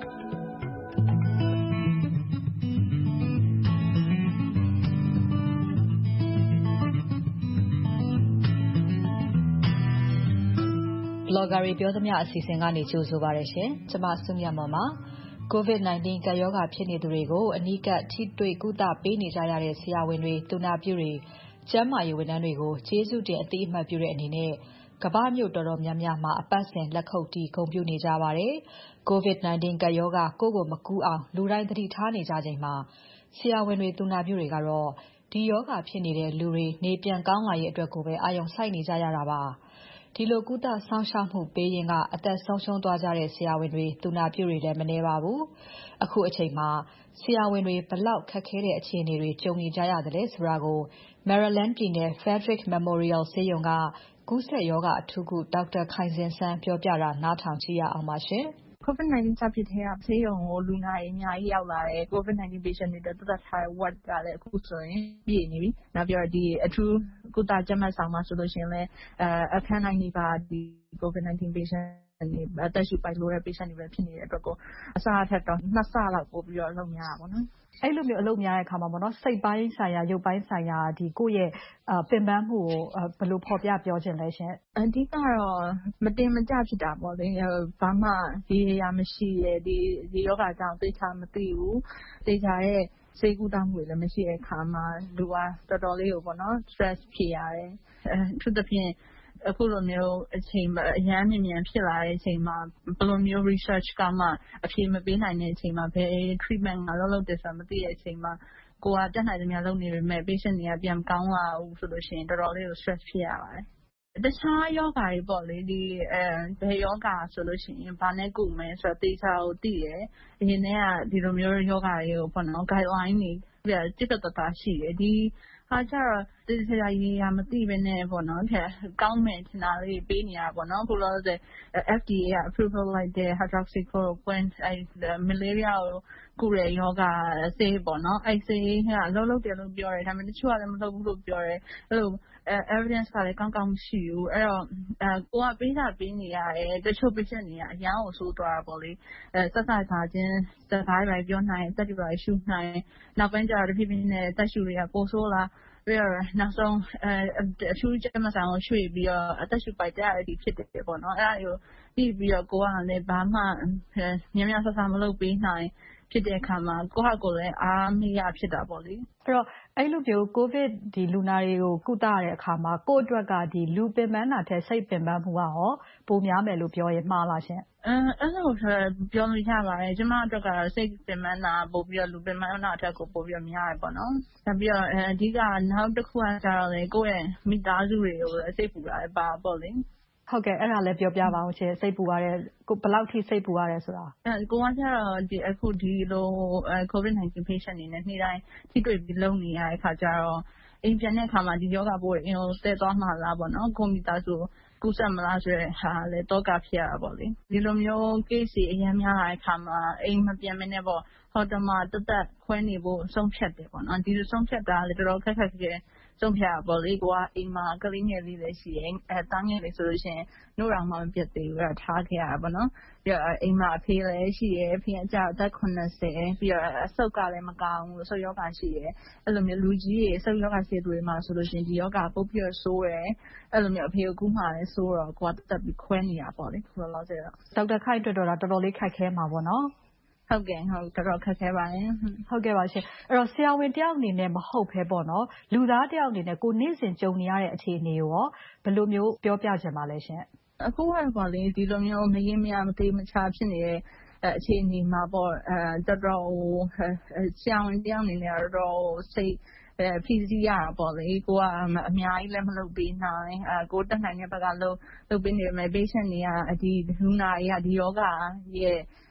Blogger တွေပြောသမျှအစီအစဉ်ကနေကြိုဆိုပါရရှင်။ကျွန်မစုမြတ်မွန်ပါ။ COVID-19 ကပ်ရောဂါဖြစ်နေသူတွေကိုအနီးကပ်ထိတွေ့ကုသပေးနေကြရတဲ့ဆရာဝန်တွေ၊သူနာပြုတွေ၊ကျန်းမာရေးဝန်ထမ်းတွေကိုကျေးဇူးတင်အသိအမှတ်ပြုတဲ့အနေနဲ့ကမ္ဘာမြို့တော်တော်များများမှာအပတ်စဉ်လက်ခုပ်တီးဂုဏ်ပြုနေကြပါတယ်။ COVID-19 ကပ်ရောဂါကိုယ့်ကိုမကူးအောင်လူတိုင်းသတိထားနေကြချိန်မှာဆရာဝန်တွေ၊သူနာပြုတွေကတော့ဒီရောဂါဖြစ်နေတဲ့လူတွေနေပြန်ကောင်းလာရေးအတွက်ကိုပဲအာရုံစိုက်နေကြရတာပါ။ဒီလိုကုသစောင့်ရှောက်မှုပေးရင်းကအသက်ဆုံးရှုံးသွားကြတဲ့ဆရာဝန်တွေ၊သူနာပြုတွေလည်းမနည်းပါဘူး။အခုအချိန်မှာဆရာဝန်တွေဘယ်လောက်ခက်ခဲတဲ့အခြေအနေတွေကြုံနေကြရသလဲဆိုတာကို Maryland ပြည်နယ် Frederick Memorial ဆေးရုံကကူးစက်ရောဂါအထူးကုဒေါက်တာခိုင်ဇင်စန်းပြောပြတာနားထောင်ကြည့်ရအောင်ပါရှင်။ COVID-19 စဖြစ်ထဲကဆေးရုံကိုလူနာတွေအများကြီးရောက်လာတယ်။ COVID-19 patient တွေအတွက်သတ်မှတ်ထားတဲ့ ward ကလည်းအခုဆိုရင်ပြည့်နေပြီ။နောက်ပြီးတော့ဒီအထူးကုသကြပ်မတ်ဆောင်မှာဆိုလို့ရှိရင်လည်းအခန်းတိုင်းနီးပါးဒီ COVID-19 patient တွေအသက်ရှူပိုက်လိုတဲ့ patient တွေပဲဖြစ်နေတဲ့အတွက်ကိုအစအထက်တော့2ဆလောက်ပို့ပြီးတော့အလုပ်များတာပေါ့နော်။အဲ့လိုမျိုးအလုပ်များတဲ့အခါမှာပေါ့နော်စိတ်ပိုင်းဆိုင်ရာရုပ်ပိုင်းဆိုင်ရာဒီကိုယ့်ရဲ့ပင်ပန်းမှုကိုဘယ်လိုဖော်ပြပြောချင်လဲရှင်အဓိကတော့မတင်မကျဖြစ်တာပေါ့လေဘာမှဒီရမရှိရဲ့ဒီယောဂအကြောင်းသိချာမသိဘူးသိချာရဲ့စိတ်ကူးတောင်းမှုလည်းမရှိတဲ့အခါမှာလူကတော်တော်လေးကိုပေါ့နော် stress ဖြစ်ရတယ်အထူးသဖြင့်အခုလိုမျိုးအချိန်မှာအရန်မြန်ဖြစ်လာတဲ့အချိန်မှာဘယ်လိုမျိုး research ကမှအဖြေမပေးနိုင်တဲ့အချိန်မှာဘယ် treatment ကလုပ်တယ်ဆိုတာမသိတဲ့အချိန်မှာကိုကတက်နိုင်သမျှလုပ်နေပေမဲ့ patient တွေကပြန်ကောင်းလာဘူးဆိုလို့ရှိရင်တော်တော်လေးကို stress ဖြစ်ရပါတယ်တခြားယောဂတွေပေါ့လေဒီဘယ်ယောဂဆိုလို့ရှိရင်ဘာနဲ့ကုမယ်ဆိုတော့တေချာကိုသိတယ်အရင်တည်းကဒီလိုမျိုးယောဂတွေကိုပေါ့နော် guideline တွေပြတ်တသားရှိတယ်ဒီဟာကျတော့တေချာရေးရမသိဘဲနဲ့ပေါ့နော်ကောင်းမယ်ထင်တာလေးပေးနေရပါပေါ့နော်ခုလောလောဆယ် FDA က approval လိုက်တဲ့ hydroxychloroquine malaria ကိုကုတဲ့ယောဂဆေးပေါ့နော်အဲ့ဆေးကအလုပ်လုပ်တယ်လို့ပြောတယ်ဒါပေမဲ့တချို့ကလည်းမလုပ်ဘူးလို့ပြောတယ်အဲ့လိုevidence ကလည်းကောင်းကောင်းမရှိဘူးအဲ့တော့ကိုကပေးတာပေးနေရတယ်တချို့ patient တွေကအရန်ကိုဆိုးသွားတာပေါ့လေစစခါချင်းစကားတွေပြောနိုင်တက်တွေရှူနိုင်နောက်ပိုင်းကျတော့တဖြည်းဖြည်းနဲ့တက်ရှူတွေကပိုဆိုးလာပြီးတော့နောက်ဆုံးအထူးကျန်းမာဆောင်ကိုရွှေ့ပြီးတော့အသက်ရှူပိုက်တက်ရတဲ့ဖြစ်တယ်ပေါ့နော်အဲ့ဒါကိုပြီးပြီးတော့ကိုကလည်းဘာမှများများဆဆမလုပ်ပေးနိုင်ဖြစ်တဲ့အခါမှာကိုယ့်ဟာကိုယ်လည်းအားမရဖြစ်တာပေါ့လေအဲ့တော့အဲ့လိုမျိုးကိုဗစ်ဒီလူနာတွေကိုကုသရတဲ့အခါမှာကိုယ့်အတွက်ကဒီလူပင်ပန်းတာထက်စိတ်ပင်ပန်းမှုကရောပိုများမယ်လို့ပြောရင်မှားလားရှင်အဲ့လိုပြောလို့ရပါတယ်ကျမအတွက်ကတော့စိတ်ပင်ပန်းတာပို့ပြီးတော့လူပင်ပန်းတာအထက်ကိုပို့ပြီးတော့များတယ်ပေါ့နော်နောက်ပြီးတော့အဓိကနောက်တစ်ခုကကျတော့လေကိုယ့်ရဲ့မိသားစုတွေကိုစိတ်ပူတာပါပေါ့လေဟုတ်ကဲ့အဲ့ဒါလည်းပြောပြပါအောင်ရှင်စိတ်ပူရတယ်ကိုဘယ်လောက်ထိစိတ်ပူရတယ်ဆိုတာကိုကကျတော့ဒီအခုဒီလို COVID-19 patient တွေနဲ့နေ့တိုင်းထိတွေ့ပြီးလုပ်နေရတဲ့အခါကျတော့အိမ်ပြန်တဲ့အခါမှာဒီယောဂပိုးအင်းကိုတည့်သွားမှာလားပေါ့နော်ကိုမိသားစုကူးစက်မလားဆိုတဲ့ဟာလည်းတော့ကဖြစ်ရတာပေါ့လေဒီလိုမျိုး case တွေအများများလာတဲ့အခါမှာအိမ်မပြန်မနဲ့ပေါ့ဟိုတမှာတက်ခွဲနေဖို့ဆုံးဖြတ်တယ်ပေါ့နော်ဒီလိုဆုံးဖြတ်တာလည်းတော်တော်ခက်ခက်ခဲဆုံးဖြတ်ရပေါ့လေကိုကအိမ်မှာကလေးငယ်လေးလည်းရှိရင်တားငယ်လေးဆိုလို့ရှိရင်နှုတ်တော်မှမပြတ်သေးဘူးအဲ့ဒါထားခဲ့ရတာပေါ့နော်ပြီးတော့အိမ်မှာအဖေလည်းရှိရယ်အဖေကကြာအသက်80ပြီးတော့အဆုတ်ကလည်းမကောင်းဘူးအဆုတ်ယောဂရှိရယ်အဲ့လိုမျိုးလူကြီးတွေအဆုတ်ယောဂရှိတွေမှာဆိုလို့ရှိရင်ဒီယောဂပုတ်ပြီးတော့ဆိုးရယ်အဲ့လိုမျိုးအဖေကိုကူးမှလည်းဆိုးတော့ကိုကတက်ပြီးခွဲနေတာပေါ့လေခုလောလောဆယ်တော့ဒေါက်တာခိုင်တော်တော်တော်လေးခက်ခဲမှာပေါ့နော်ဟုတ်ကဲ့ဟုတ်တော်တော်ခက်ခဲပါတယ်ဟုတ်ကဲ့ပါရှင်အဲ့တော့ဆရာဝန်တယောက်အနေနဲ့မဟုတ်ဘဲပေါ့နော်လူသားတယောက်အနေနဲ့ကိုနေ့စဉ်ကြုံနေရတဲ့အခြေအနေကိုရောဘယ်လိုမျိုးပြောပြချင်ပါလဲရှင်အခုကတော့ပေါ့လေဒီလိုမျိုးမရင်မရမသေးမချဖြစ်နေတဲ့အခြေအနေမှာပေါ့တော်တော်ဆရာဝန်တယောက်အနေနဲ့တော်တော်စိတ်ဖြည့်စည်းရတာပေါ့လေကိုကအများကြီးလည်းမလုပ်ပေးနိုင်ကိုတက်နိုင်တဲ့ဘက်ကလုပ်ပေးနေပေမဲ့ patient တွေကဒီလူနာတွေကဒီယောဂရဲ့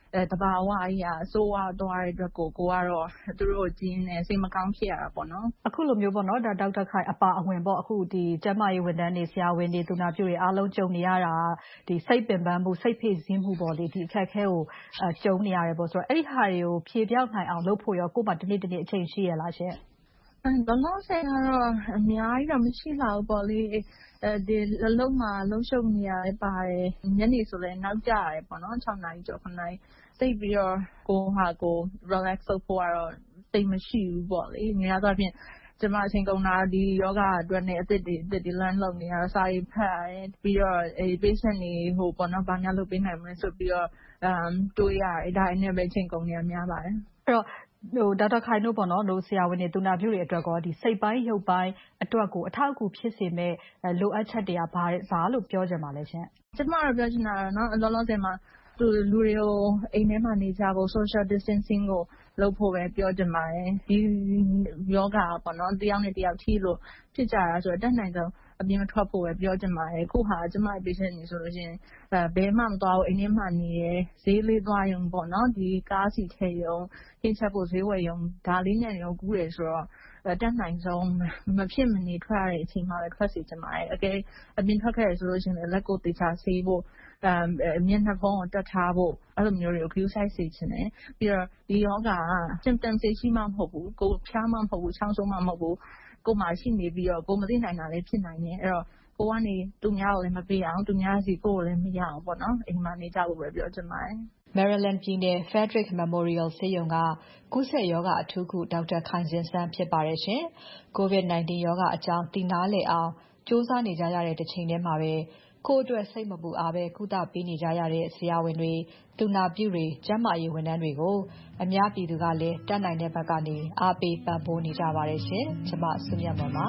သဘာဝအရဆိုးဝါးသွားတဲ့အတွက်ကိုကတော့သူတို့ကျင်းနေစိတ်မကောင်းဖြစ်ရတာပေါ့နော်အခုလိုမျိုးပေါ့နော်ဒါဒေါက်တာခိုင်အပါအဝင်ပေါ့အခုဒီကျန်းမာရေးဝန်ထမ်းတွေဆရာဝန်တွေသူနာပြုတွေအားလုံးကြုံနေရတာဒီစိတ်ပင်ပန်းမှုစိတ်ဖိစီးမှုပေါ့လေဒီအခက်အခဲကိုကြုံနေရတယ်ပေါ့ဆိုတော့အဲ့ဒီဟာတွေကိုဖြေပြောင်းနိုင်အောင်လုပ်ဖို့ရောကိုယ်မှဒီနေ့အချိန်ရှိရလားရှင်လောလောဆယ်ကတော့အများကြီးတော့မရှိလောက်ဘူးပေါ့လေဒီအလုံးမှာလုံးရှုပ်နေရတယ်ပါတယ်ညနေဆိုလည်းနောက်ကျရတယ်ပေါ့နော်6နာရီကျော်9နာရီသိပြီးတော့ကိုဟာကို relax လုပ်ဖို့ကတော့သိမရှိဘူးပေါ့လေများသောအားဖြင့်ကျမအချိန်ကုန်တာဒီယောဂအတွက်နဲ့အသစ်တွေ learn လုပ်နေရတော့စာရေးဖတ်ရတယ်ပြီးတော့patient တွေပေါ့နော်ဘာများလုပ်ပေးနိုင်မလဲဆိုပြီးတော့တွေးရတယ်ဒါနဲ့ပဲအချိန်ကုန်နေရများပါတယ်အဲ့တော့ဒေါက်တာခိုင်တို့ပေါ့နော်တို့ဆရာဝန်တွေသူနာပြုတွေအတွက်ကောဒီစိတ်ပိုင်းရုပ်ပိုင်းအတွက်ကိုအထောက်အကူဖြစ်စေမဲ့လိုအပ်ချက်တွေကဘာလို့ပြောချင်ပါလဲရှင်ကျမတို့ပြောချင်တာကတော့လောလောဆယ်မှာလူတွေကိုအိမ်ထဲမှာနေကြဖို့ social distancing ကိုလုပ်ဖို့ပဲပြောချင်ပါတယ်ဒီယောဂပေါ့နော်တယောက်နဲ့တယောက်ထိလို့ဖြစ်ကြတာဆိုတော့တက်နိုင်ဆုံးအပြင်မထွက်ဖို့ပဲပြောချင်ပါတယ်အခုဟာကျမ patient တွေဆိုလို့ရှိရင်ဘယ်မှမသွားဘူးအိမ်ထဲမှာနေရဈေးလေးသွားရုံပေါ့နော်ဒီကားစီထည့်ရုံဟင်းချက်ဖို့ဈေးဝယ်ရုံဒါလေးနဲ့ရောကူးတယ်ဆိုတော့တက်နိုင်ဆုံးမဖြစ်မနေထွက်ရတဲ့အချိန်မှာပဲထွက်စီချင်ပါတယ်အကယ်အပြင်ထွက်ခဲ့ရဆိုလို့ရှိရင်လက်ကိုသေချာဆေးဖို့မျက်နှာဖုံးကိုတက်ထားဖို့အဲ့လိုမျိုးတွေကို view site စေချင်တယ်ပြီးတော့ဒီယောဂက symptoms ရှိမှမဟုတ်ဘူးကိုဖျားမှမဟုတ်ဘူးချောင်းဆိုးမှမဟုတ်ဘူးကိုမှရှိနေပြီးတော့ကိုမသိနိုင်တာလည်းဖြစ်နိုင်တယ်အဲ့တော့ကိုကနေသူများကိုလည်းမပေးအောင်သူများစီကိုလည်းမရအောင်ပေါ့နော်အိမ်မှာနေကြဖို့ပဲပြောချင်ပါတယ် Maryland ပြည်နယ် Frederick Memorial ဆေးရုံကကူးစက်ရောဂါအထူးကုဒေါက်တာခိုင်ဇင်စန်းဖြစ်ပါတယ်ရှင်။ COVID-19 ရောဂါအကြောင်းသိနာလည်အောင်စူးစမ်းနေကြရတဲ့တစ်ချိန်တည်းမှာပဲကိုယ့်အတွက်စိတ်မပူအားပဲကုသပေးနေကြရတဲ့ဆရာဝန်တွေသူနာပြုတွေကျန်းမာရေးဝန်ထမ်းတွေကိုအများပြည်သူကလည်းတတ်နိုင်တဲ့ဘက်ကနေအားပေးပံ့ပိုးနေကြပါတယ်ရှင်။ကျွန်မစုမြတ်မွန်ပါ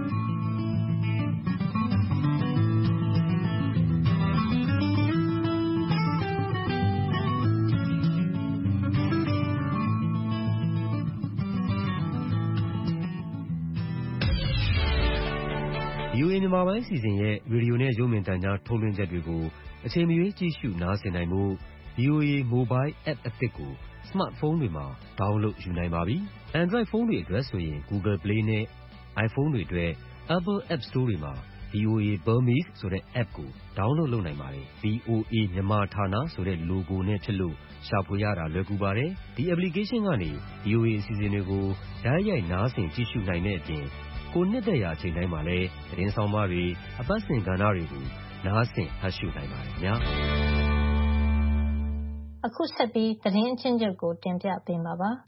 VOA မြန်မာပိုင်းအစီအစဉ်ရဲ့ရေဒီယိုနဲ့ရုပ်မြင်သံကြားထုတ်လွှင့်ချက်တွေကိုအချိန်မရွေးကြည့်ရှုနားဆင်နိုင်ဖို့ VOA Mobile App အသစ်ကို Smartphone တွေမှာ download ယူနိုင်ပါပြီ။ Android ဖုန်းတွေအတွက်ဆိုရင် Google Play နဲ့ iPhone တွေအတွက် Apple App Store တွေမှာ VOA Burmese ဆိုတဲ့ app ကို download လုပ်နိုင်ပါတယ်။ VOA မြန်မာဌာနဆိုတဲ့ logo နဲ့ဖြစ်လို့ရှာဖွေရတာလွယ်ကူပါတယ်။ဒီ application ကနေ VOA အစီအစဉ်တွေကိုတိုက်ရိုက်နားဆင်ကြည့်ရှုနိုင်တဲ့အပြင်ကိုနှစ်သက်ရာအချိန်တိုင်းမှာလည်းသတင်းဆောင်မတွေအပတ်စဉ်ကဏ္ဍတွေကိုနားဆင်ဖတ်ရှုနိုင်ပါတယ်ခင်ဗျာအခုဆက်ပြီးသတင်းအချင်းချုပ်ကိုတင်ပြပေးမှာပါ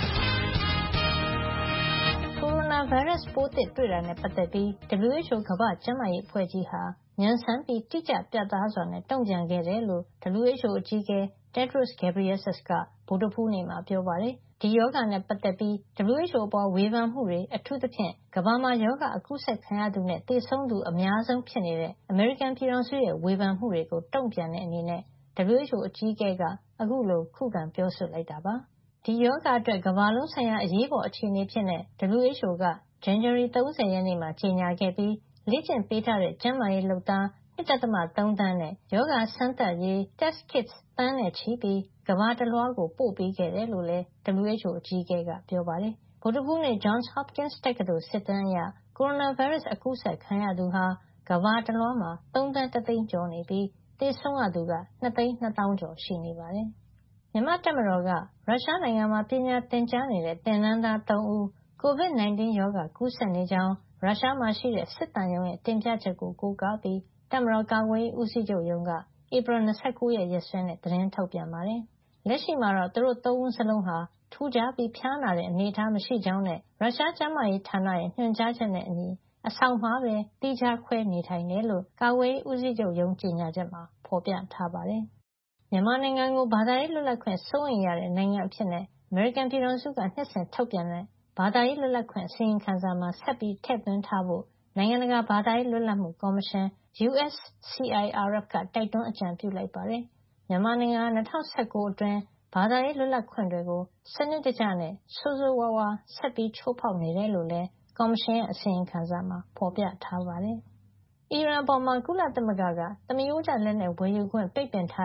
ကိုရိုနာဗိုင်းရပ်စ်ပိုးသစ်တွေ့တာနဲ့ပတ်သက်ပြီး WHO ကမ္ဘာ့ကျန်းမာရေးအဖွဲ့ကြီးဟာမြန်ဆန်ပြီးတိကျပြတ်သားစွာနဲ့တုံ့ပြန်ခဲ့တယ်လို့ WHO အကြီးအကဲ Tedros Ghebreyesus ကဗုဒ္ဓဟူးနေ့မှာပြောပါတယ်ဒီရောဂါနဲ့ပတ်သက်ပြီး WHO အပေါ်ဝေဖန်မှုတွေအထူးသဖြင့်ကမ္ဘာမှာရောဂါအကူးစက်ခံရသူနဲ့သေဆုံးသူအများဆုံးဖြစ်နေတဲ့အမေရိကန်ပြည်ထောင်စုရဲ့ဝေဖန်မှုတွေကိုတုံ့ပြန်တဲ့အနေနဲ့ WHO အကြီးအကဲကအခုလိုခုခံပြောဆိုလိုက်တာပါဒီရောဂါအတွက်ကမ္ဘာလုံးဆိုင်ရာအရေးပေါ်အခြေအနေဖြစ်တဲ့ WHO က January 30 ရက်နေ့မှာကြေညာခဲ့ပြီးလေ့ကျင့်ပေးထားတဲ့ကျန်းမာရေးလုပ်သား 1.3 သန်းနဲ့ရောဂါစမ်းသပ်ရေး test kits သန်းနဲ့ချီပြီးကမ္ဘာတလွှားကိုပို့ပေးခဲ့တယ်လို့လည်း WHO အကြီးအကဲကပြောပါတယ်။ဗုဒ္ဓဟူးနေ့ Johns Hopkins တက္ကသိုလ်စစ်တမ်းအရကိုရိုနာဗိုင်းရပ်စ်အကူးစက်ခံရသူဟာကမ္ဘာတလွှားမှာ3 သန်း1 သိန်းကျော်နေပြီးသေဆုံးရသူက2 သိန်း 2 သောင်းကျော်ရှိနေပါတယ်။မြန်မာတပ်မတော်ကရုရှားနိုင်ငံမှာပညာသင်ကြားနေတဲ့သင်တန်းသား3ဦး COVID-19 ရောဂါကူးစက်နေကြောင်းရုရှားမှာရှိတဲ့စစ်သံရုံးရဲ့တင်ပြချက်ကိုကိုးကားပြီးတပ်မတော်ကာကွယ်ရေးဦးစီးချုပ်ရုံးကဧပြီ 29 ရက်ရက်စွဲနဲ့သတင်းထုတ်ပြန်ပါတယ်။လက်ရှိမှာတော့သူတို့3ဦးစလုံးဟာထူးခြားပြီးဖျားနာတဲ့အနေအထားမရှိကြောင်းနဲ့ရုရှားကျန်းမာရေးဌာနရဲ့ညွှန်ကြားချက်နဲ့အညီအဆောင်မှာပဲသီးခြားခွဲနေထိုင်တယ်လို့ကာကွယ်ရေးဦးစီးချုပ်ရုံးကြေညာချက်မှာဖော်ပြထားပါတယ်။မြန်မာနိုင်ငံကိုဘာသာရေးလွတ်လပ်ခွင့်စိုးရိမ်ရတဲ့နိုင်ငံအဖြစ်နဲ့အမေရိကန်ပြည်ထောင်စုကနှစ်စဉ်ထုတ်ပြန်တဲ့ဘာသာရေးလွတ်လပ်ခွင့်အစီရင်ခံစာမှာဆက်ပြီးထည့်သွင်းထားဖို့နိုင်ငံတကာဘာသာရေးလွတ်လပ်မှုကော်မရှင် USCIRF ကတိုက်တွန်းအကြံပြုလိုက်ပါတယ်။မြန်မာနိုင်ငံ2019အတွင်းဘာသာရေးလွတ်လပ်ခွင့်တွေကိုစနစ်တကျနဲ့ဆိုးဆိုးဝါးဝါးဆက်ပြီးချိုးဖောက်နေတယ်လို့လည်းကော်မရှင်ရဲ့အစီရင်ခံစာမှာဖော်ပြထားပါတယ်။အီရန်အပေါ်ကုလသမဂ္ဂကသမရိုးကျလက်နက်ဝယ်ယူခွင့်ပိတ်ပင်ထားတဲ့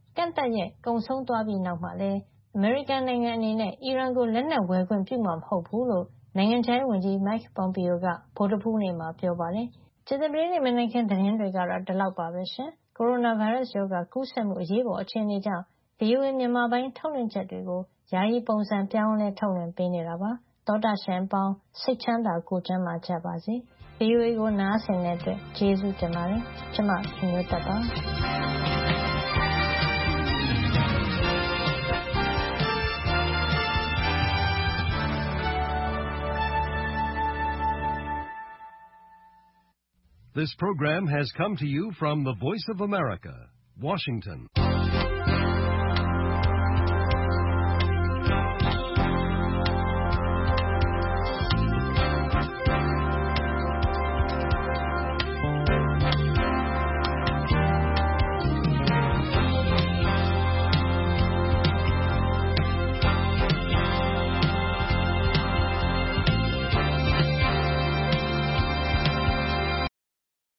ကန့်သတ်ရက်ကုန်ဆုံးသွားပြီးနောက်မှာလည်းအမေရိကန်နိုင်ငံအနေနဲ့အီရန်ကိုလက်နက်ဝယ်ခွင့်ပြုမှာမဟုတ်ဘူးလို့နိုင်ငံခြားရေးဝန်ကြီး Mike Pompeo ကဗုဒ္ဓဟူးနေ့မှာပြောပါတယ်။ကြာသပတေးနေ့မနက်ခင်းသတင်းတွေကတော့ဒီလောက်ပါပဲရှင်။ကိုရိုနာဗိုင်းရပ်စ်ရောဂါကူးစက်မှုအရေးပေါ်အခြေအနေကြောင့် VOA မြန်မာပိုင်းထုတ်လွှင့်ချက်တွေကိုယာယီပုံစံပြောင်းလဲထုတ်လွှင့်ပေးနေတာပါ။သောတာရှင်ပေါင်းစိတ်ချမ်းသာကိုယ်ကျန်းမာကြပါစေ။ VOA ကိုနားဆင်တဲ့အတွက်ကျေးဇူးတင်ပါတယ်။ကျွန်မခင်မျိုးသက်ပါ This program has come to you from the Voice of America, Washington.